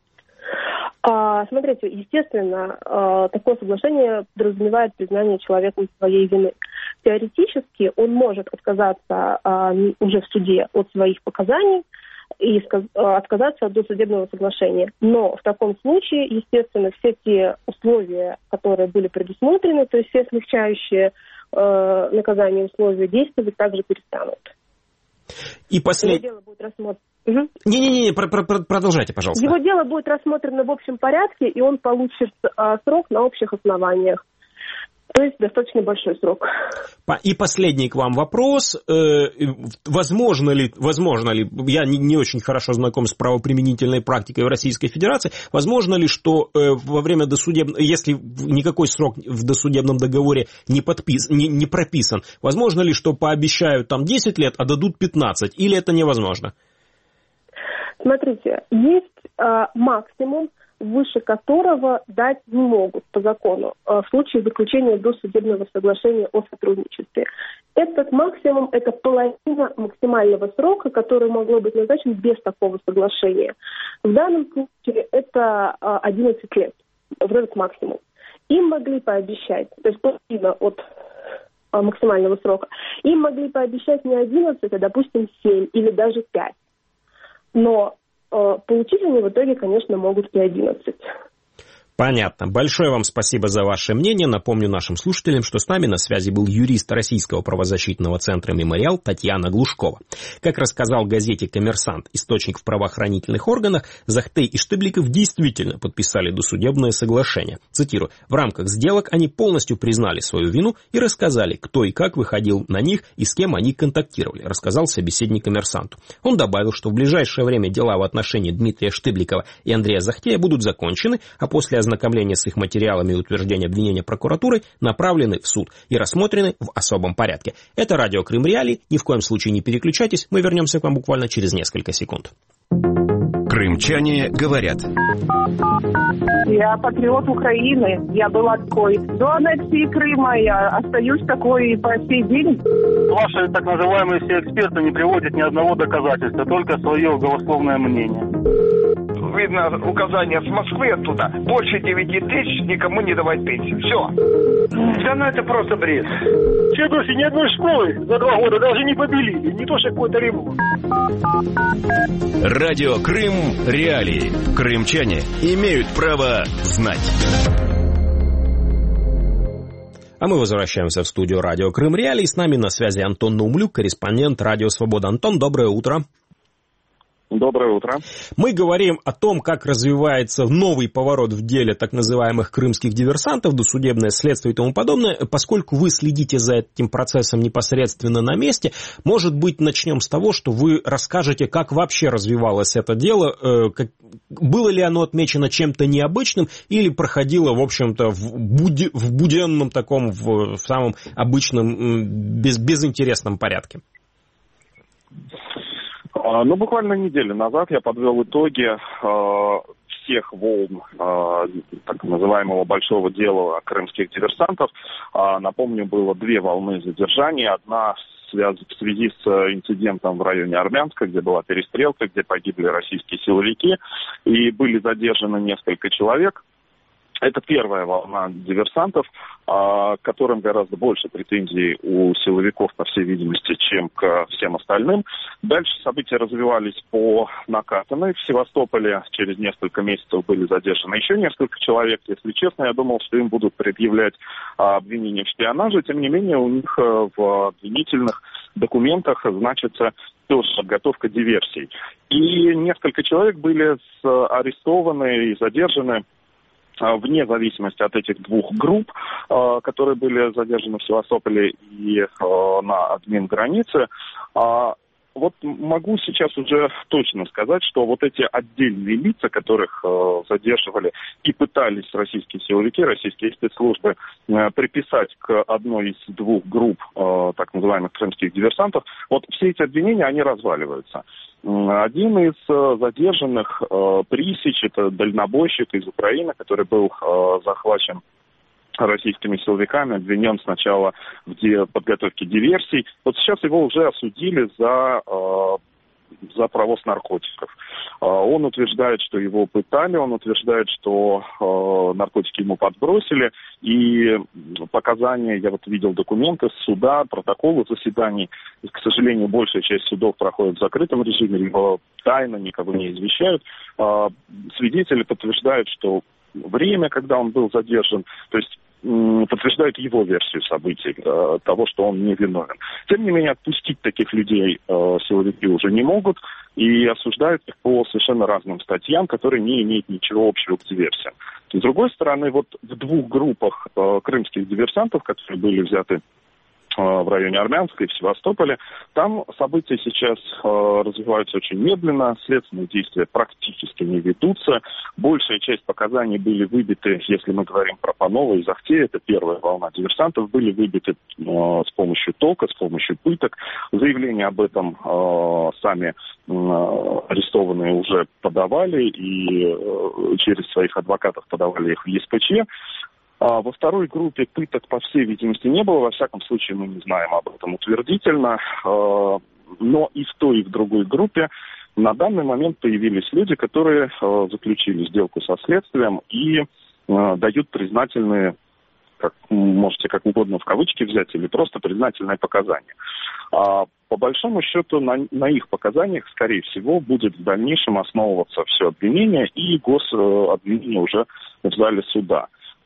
Смотрите, естественно, такое соглашение подразумевает признание человеком своей вины. Теоретически он может отказаться уже в суде от своих показаний и отказаться от досудебного соглашения. Но в таком случае, естественно, все те условия, которые были предусмотрены, то есть все смягчающие наказание условия действовать, также перестанут. И последнее... Дело будет рассмотрено. Не-не-не, продолжайте, пожалуйста. Его дело будет рассмотрено в общем порядке, и он получит срок на общих основаниях. То есть достаточно большой срок. И последний к вам вопрос. Возможно ли, я не очень хорошо знаком с правоприменительной практикой в Российской Федерации, возможно ли, что во время досудебного, если никакой срок в досудебном договоре не прописан, возможно ли, что пообещают там 10 лет, а дадут 15, или это невозможно? Смотрите, есть максимум, выше которого дать не могут по закону в случае заключения досудебного соглашения о сотрудничестве. Этот максимум – это половина максимального срока, который могло быть назначен без такого соглашения. В данном случае это 11 лет, вот этот максимум. Им могли пообещать, то есть половина от максимального срока, им могли пообещать не 11, а, допустим, 7 или даже 5. Но получить они в итоге, конечно, могут и 11. Понятно. Большое вам спасибо за ваше мнение. Напомню нашим слушателям, что с нами на связи был юрист Российского правозащитного центра «Мемориал» Татьяна Глушкова. Как рассказал газете «Коммерсант» источник в правоохранительных органах, Захтей и Штыбликов действительно подписали досудебное соглашение. Цитирую: «В рамках сделок они полностью признали свою вину и рассказали, кто и как выходил на них и с кем они контактировали», рассказал собеседник «Коммерсанту». Он добавил, что в ближайшее время дела в отношении Дмитрия Штыбликова и Андрея Захтея будут закончены, а после ознакомления с их материалами и утверждения обвинения прокуратурой направлены в суд и рассмотрены в особом порядке. Это радио Крым Реалии. Ни в коем случае не переключайтесь. Мы вернемся к вам буквально через несколько секунд. Крымчане говорят. Я патриот Украины. Я была такой до аннексии Крыма. Я остаюсь такой по сей день. Ваши так называемые все эксперты не приводят ни одного доказательства, только свое голословное мнение. видно, указание с Москвы оттуда. Больше 9 тысяч никому не давать пенсию. Все. Да ну это просто бред. В Феодосии ни одной школы за 2 года даже не побелили. Не то, что какой-то ремонт. Радио Крым Реалии. Крымчане имеют право знать. А мы возвращаемся в студию Радио Крым Реалии. С нами на связи Антон Наумлюк, корреспондент Радио Свобода. Антон, доброе утро. Доброе утро. Мы говорим о том, как развивается новый поворот в деле так называемых крымских диверсантов, досудебное следствие и тому подобное. Поскольку вы следите за этим процессом непосредственно на месте, может быть, начнем с того, что вы расскажете, как вообще развивалось это дело, было ли оно отмечено чем-то необычным или проходило, в общем-то, в буденном таком, в самом обычном, безинтересном порядке? Ну, буквально неделю назад я подвел итоги всех волн так называемого большого дела крымских диверсантов. Напомню, было 2 волны задержаний. Одна в связи с инцидентом в районе Армянска, где была перестрелка, где погибли российские силовики и были задержаны несколько человек. Это первая волна диверсантов, к которым гораздо больше претензий у силовиков, по всей видимости, чем к всем остальным. Дальше события развивались по накатанной. В Севастополе через несколько месяцев были задержаны еще несколько человек. Если честно, я думал, что им будут предъявлять обвинения в шпионаже. Тем не менее, у них в обвинительных документах значится тоже подготовка диверсий. И несколько человек были арестованы и задержаны вне зависимости от этих 2 групп, которые были задержаны в Севастополе и на админ-границе. Вот могу сейчас уже точно сказать, что вот эти отдельные лица, которых задерживали и пытались российские силовики, российские спецслужбы приписать к одной из 2 групп так называемых крымских диверсантов, вот все эти обвинения, они разваливаются. Один из задержанных, Присич, это дальнобойщик из Украины, который был захвачен российскими силовиками, обвинен сначала в подготовке диверсий. Вот сейчас его уже осудили за провоз наркотиков. Он утверждает, что его пытали, он утверждает, что наркотики ему подбросили, и показания, я вот видел документы с суда, протоколы заседаний, и, к сожалению, большая часть судов проходит в закрытом режиме, либо тайно, никого не извещают. Свидетели подтверждают, что время, когда он был задержан, то есть подтверждают его версию событий, того, что он не виновен. Тем не менее, отпустить таких людей силовики уже не могут и осуждают их по совершенно разным статьям, которые не имеют ничего общего к диверсиям. С другой стороны, вот в 2 группах крымских диверсантов, которые были взяты в районе Армянска и в Севастополе, там события сейчас развиваются очень медленно, следственные действия практически не ведутся. Большая часть показаний были выбиты, если мы говорим про Панова и Захтея, это первая волна диверсантов, были выбиты с помощью тока, с помощью пыток. Заявления об этом сами арестованные уже подавали и через своих адвокатов подавали их в ЕСПЧ. Во второй группе пыток, по всей видимости, не было. Во всяком случае, мы не знаем об этом утвердительно. Но и в той, и в другой группе на данный момент появились люди, которые заключили сделку со следствием и дают признательные, как можете как угодно в кавычки взять, или просто признательные показания. По большому счету, на их показаниях, скорее всего, будет в дальнейшем основываться все обвинение и гособвинение уже в зале суда.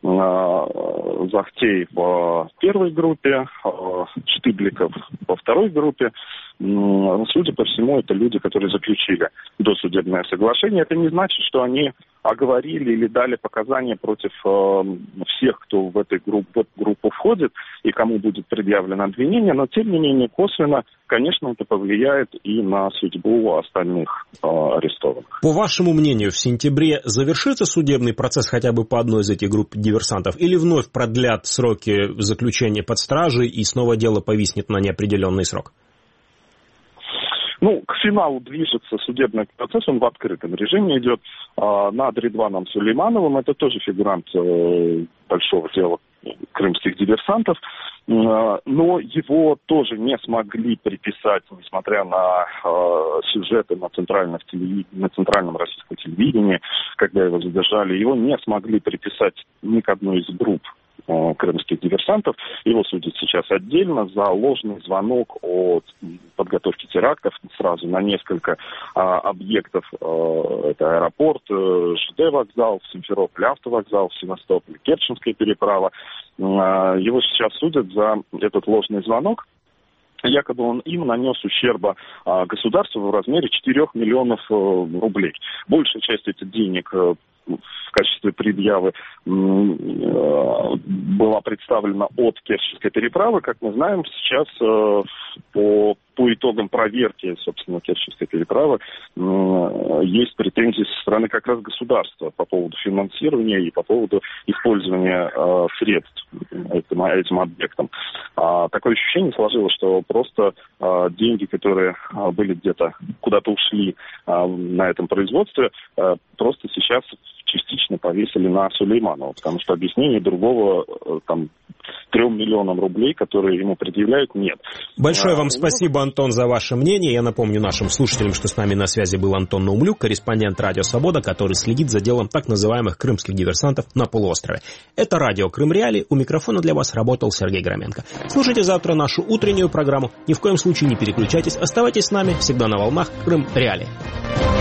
Захтей в первой группе, Штыбликов во второй группе. Судя по всему, это люди, которые заключили досудебное соглашение. Это не значит, что они оговорили или дали показания против всех, кто в эту группу входит и кому будет предъявлено обвинение, но тем не менее косвенно, конечно, это повлияет и на судьбу остальных арестованных. По вашему мнению, в сентябре завершится судебный процесс хотя бы по одной из этих групп диверсантов или вновь продлят сроки заключения под стражей и снова дело повиснет на неопределенный срок? К финалу движется судебный процесс, он в открытом режиме идет над Редваном Сулеймановым, это тоже фигурант большого дела крымских диверсантов. Но его тоже не смогли приписать, несмотря на сюжеты на центральном российском телевидении, когда его задержали, его не смогли приписать ни к одной из групп крымских диверсантов. Его судят сейчас отдельно за ложный звонок о подготовке терактов сразу на несколько объектов. Это аэропорт, ЖД вокзал, Симферополь автовокзал, Севастополь, Керченская переправа. Его сейчас судят за этот ложный звонок. Якобы он им нанес ущерба государству в размере 4 миллионов рублей. Большая часть этих денег в качестве предъявы была представлена от Керченской переправы. Как мы знаем, сейчас по итогам проверки, собственно, Керченской переправы есть претензии со стороны как раз государства по поводу финансирования и по поводу использования средств этим объектом. Такое ощущение сложилось, что просто деньги, которые были где-то куда-то ушли на этом производстве, просто сейчас частично повесили на Сулейманова, потому что объяснения другого 3 миллионам рублей, которые ему предъявляют, нет. Большое вам спасибо, Антон, за ваше мнение. Я напомню нашим слушателям, что с нами на связи был Антон Наумлюк, корреспондент Радио Свобода, который следит за делом так называемых крымских диверсантов на полуострове. Это радио Крым Реалии. У микрофона для вас работал Сергей Громенко. Слушайте завтра нашу утреннюю программу. Ни в коем случае не переключайтесь. Оставайтесь с нами всегда на волнах Крым Реалии.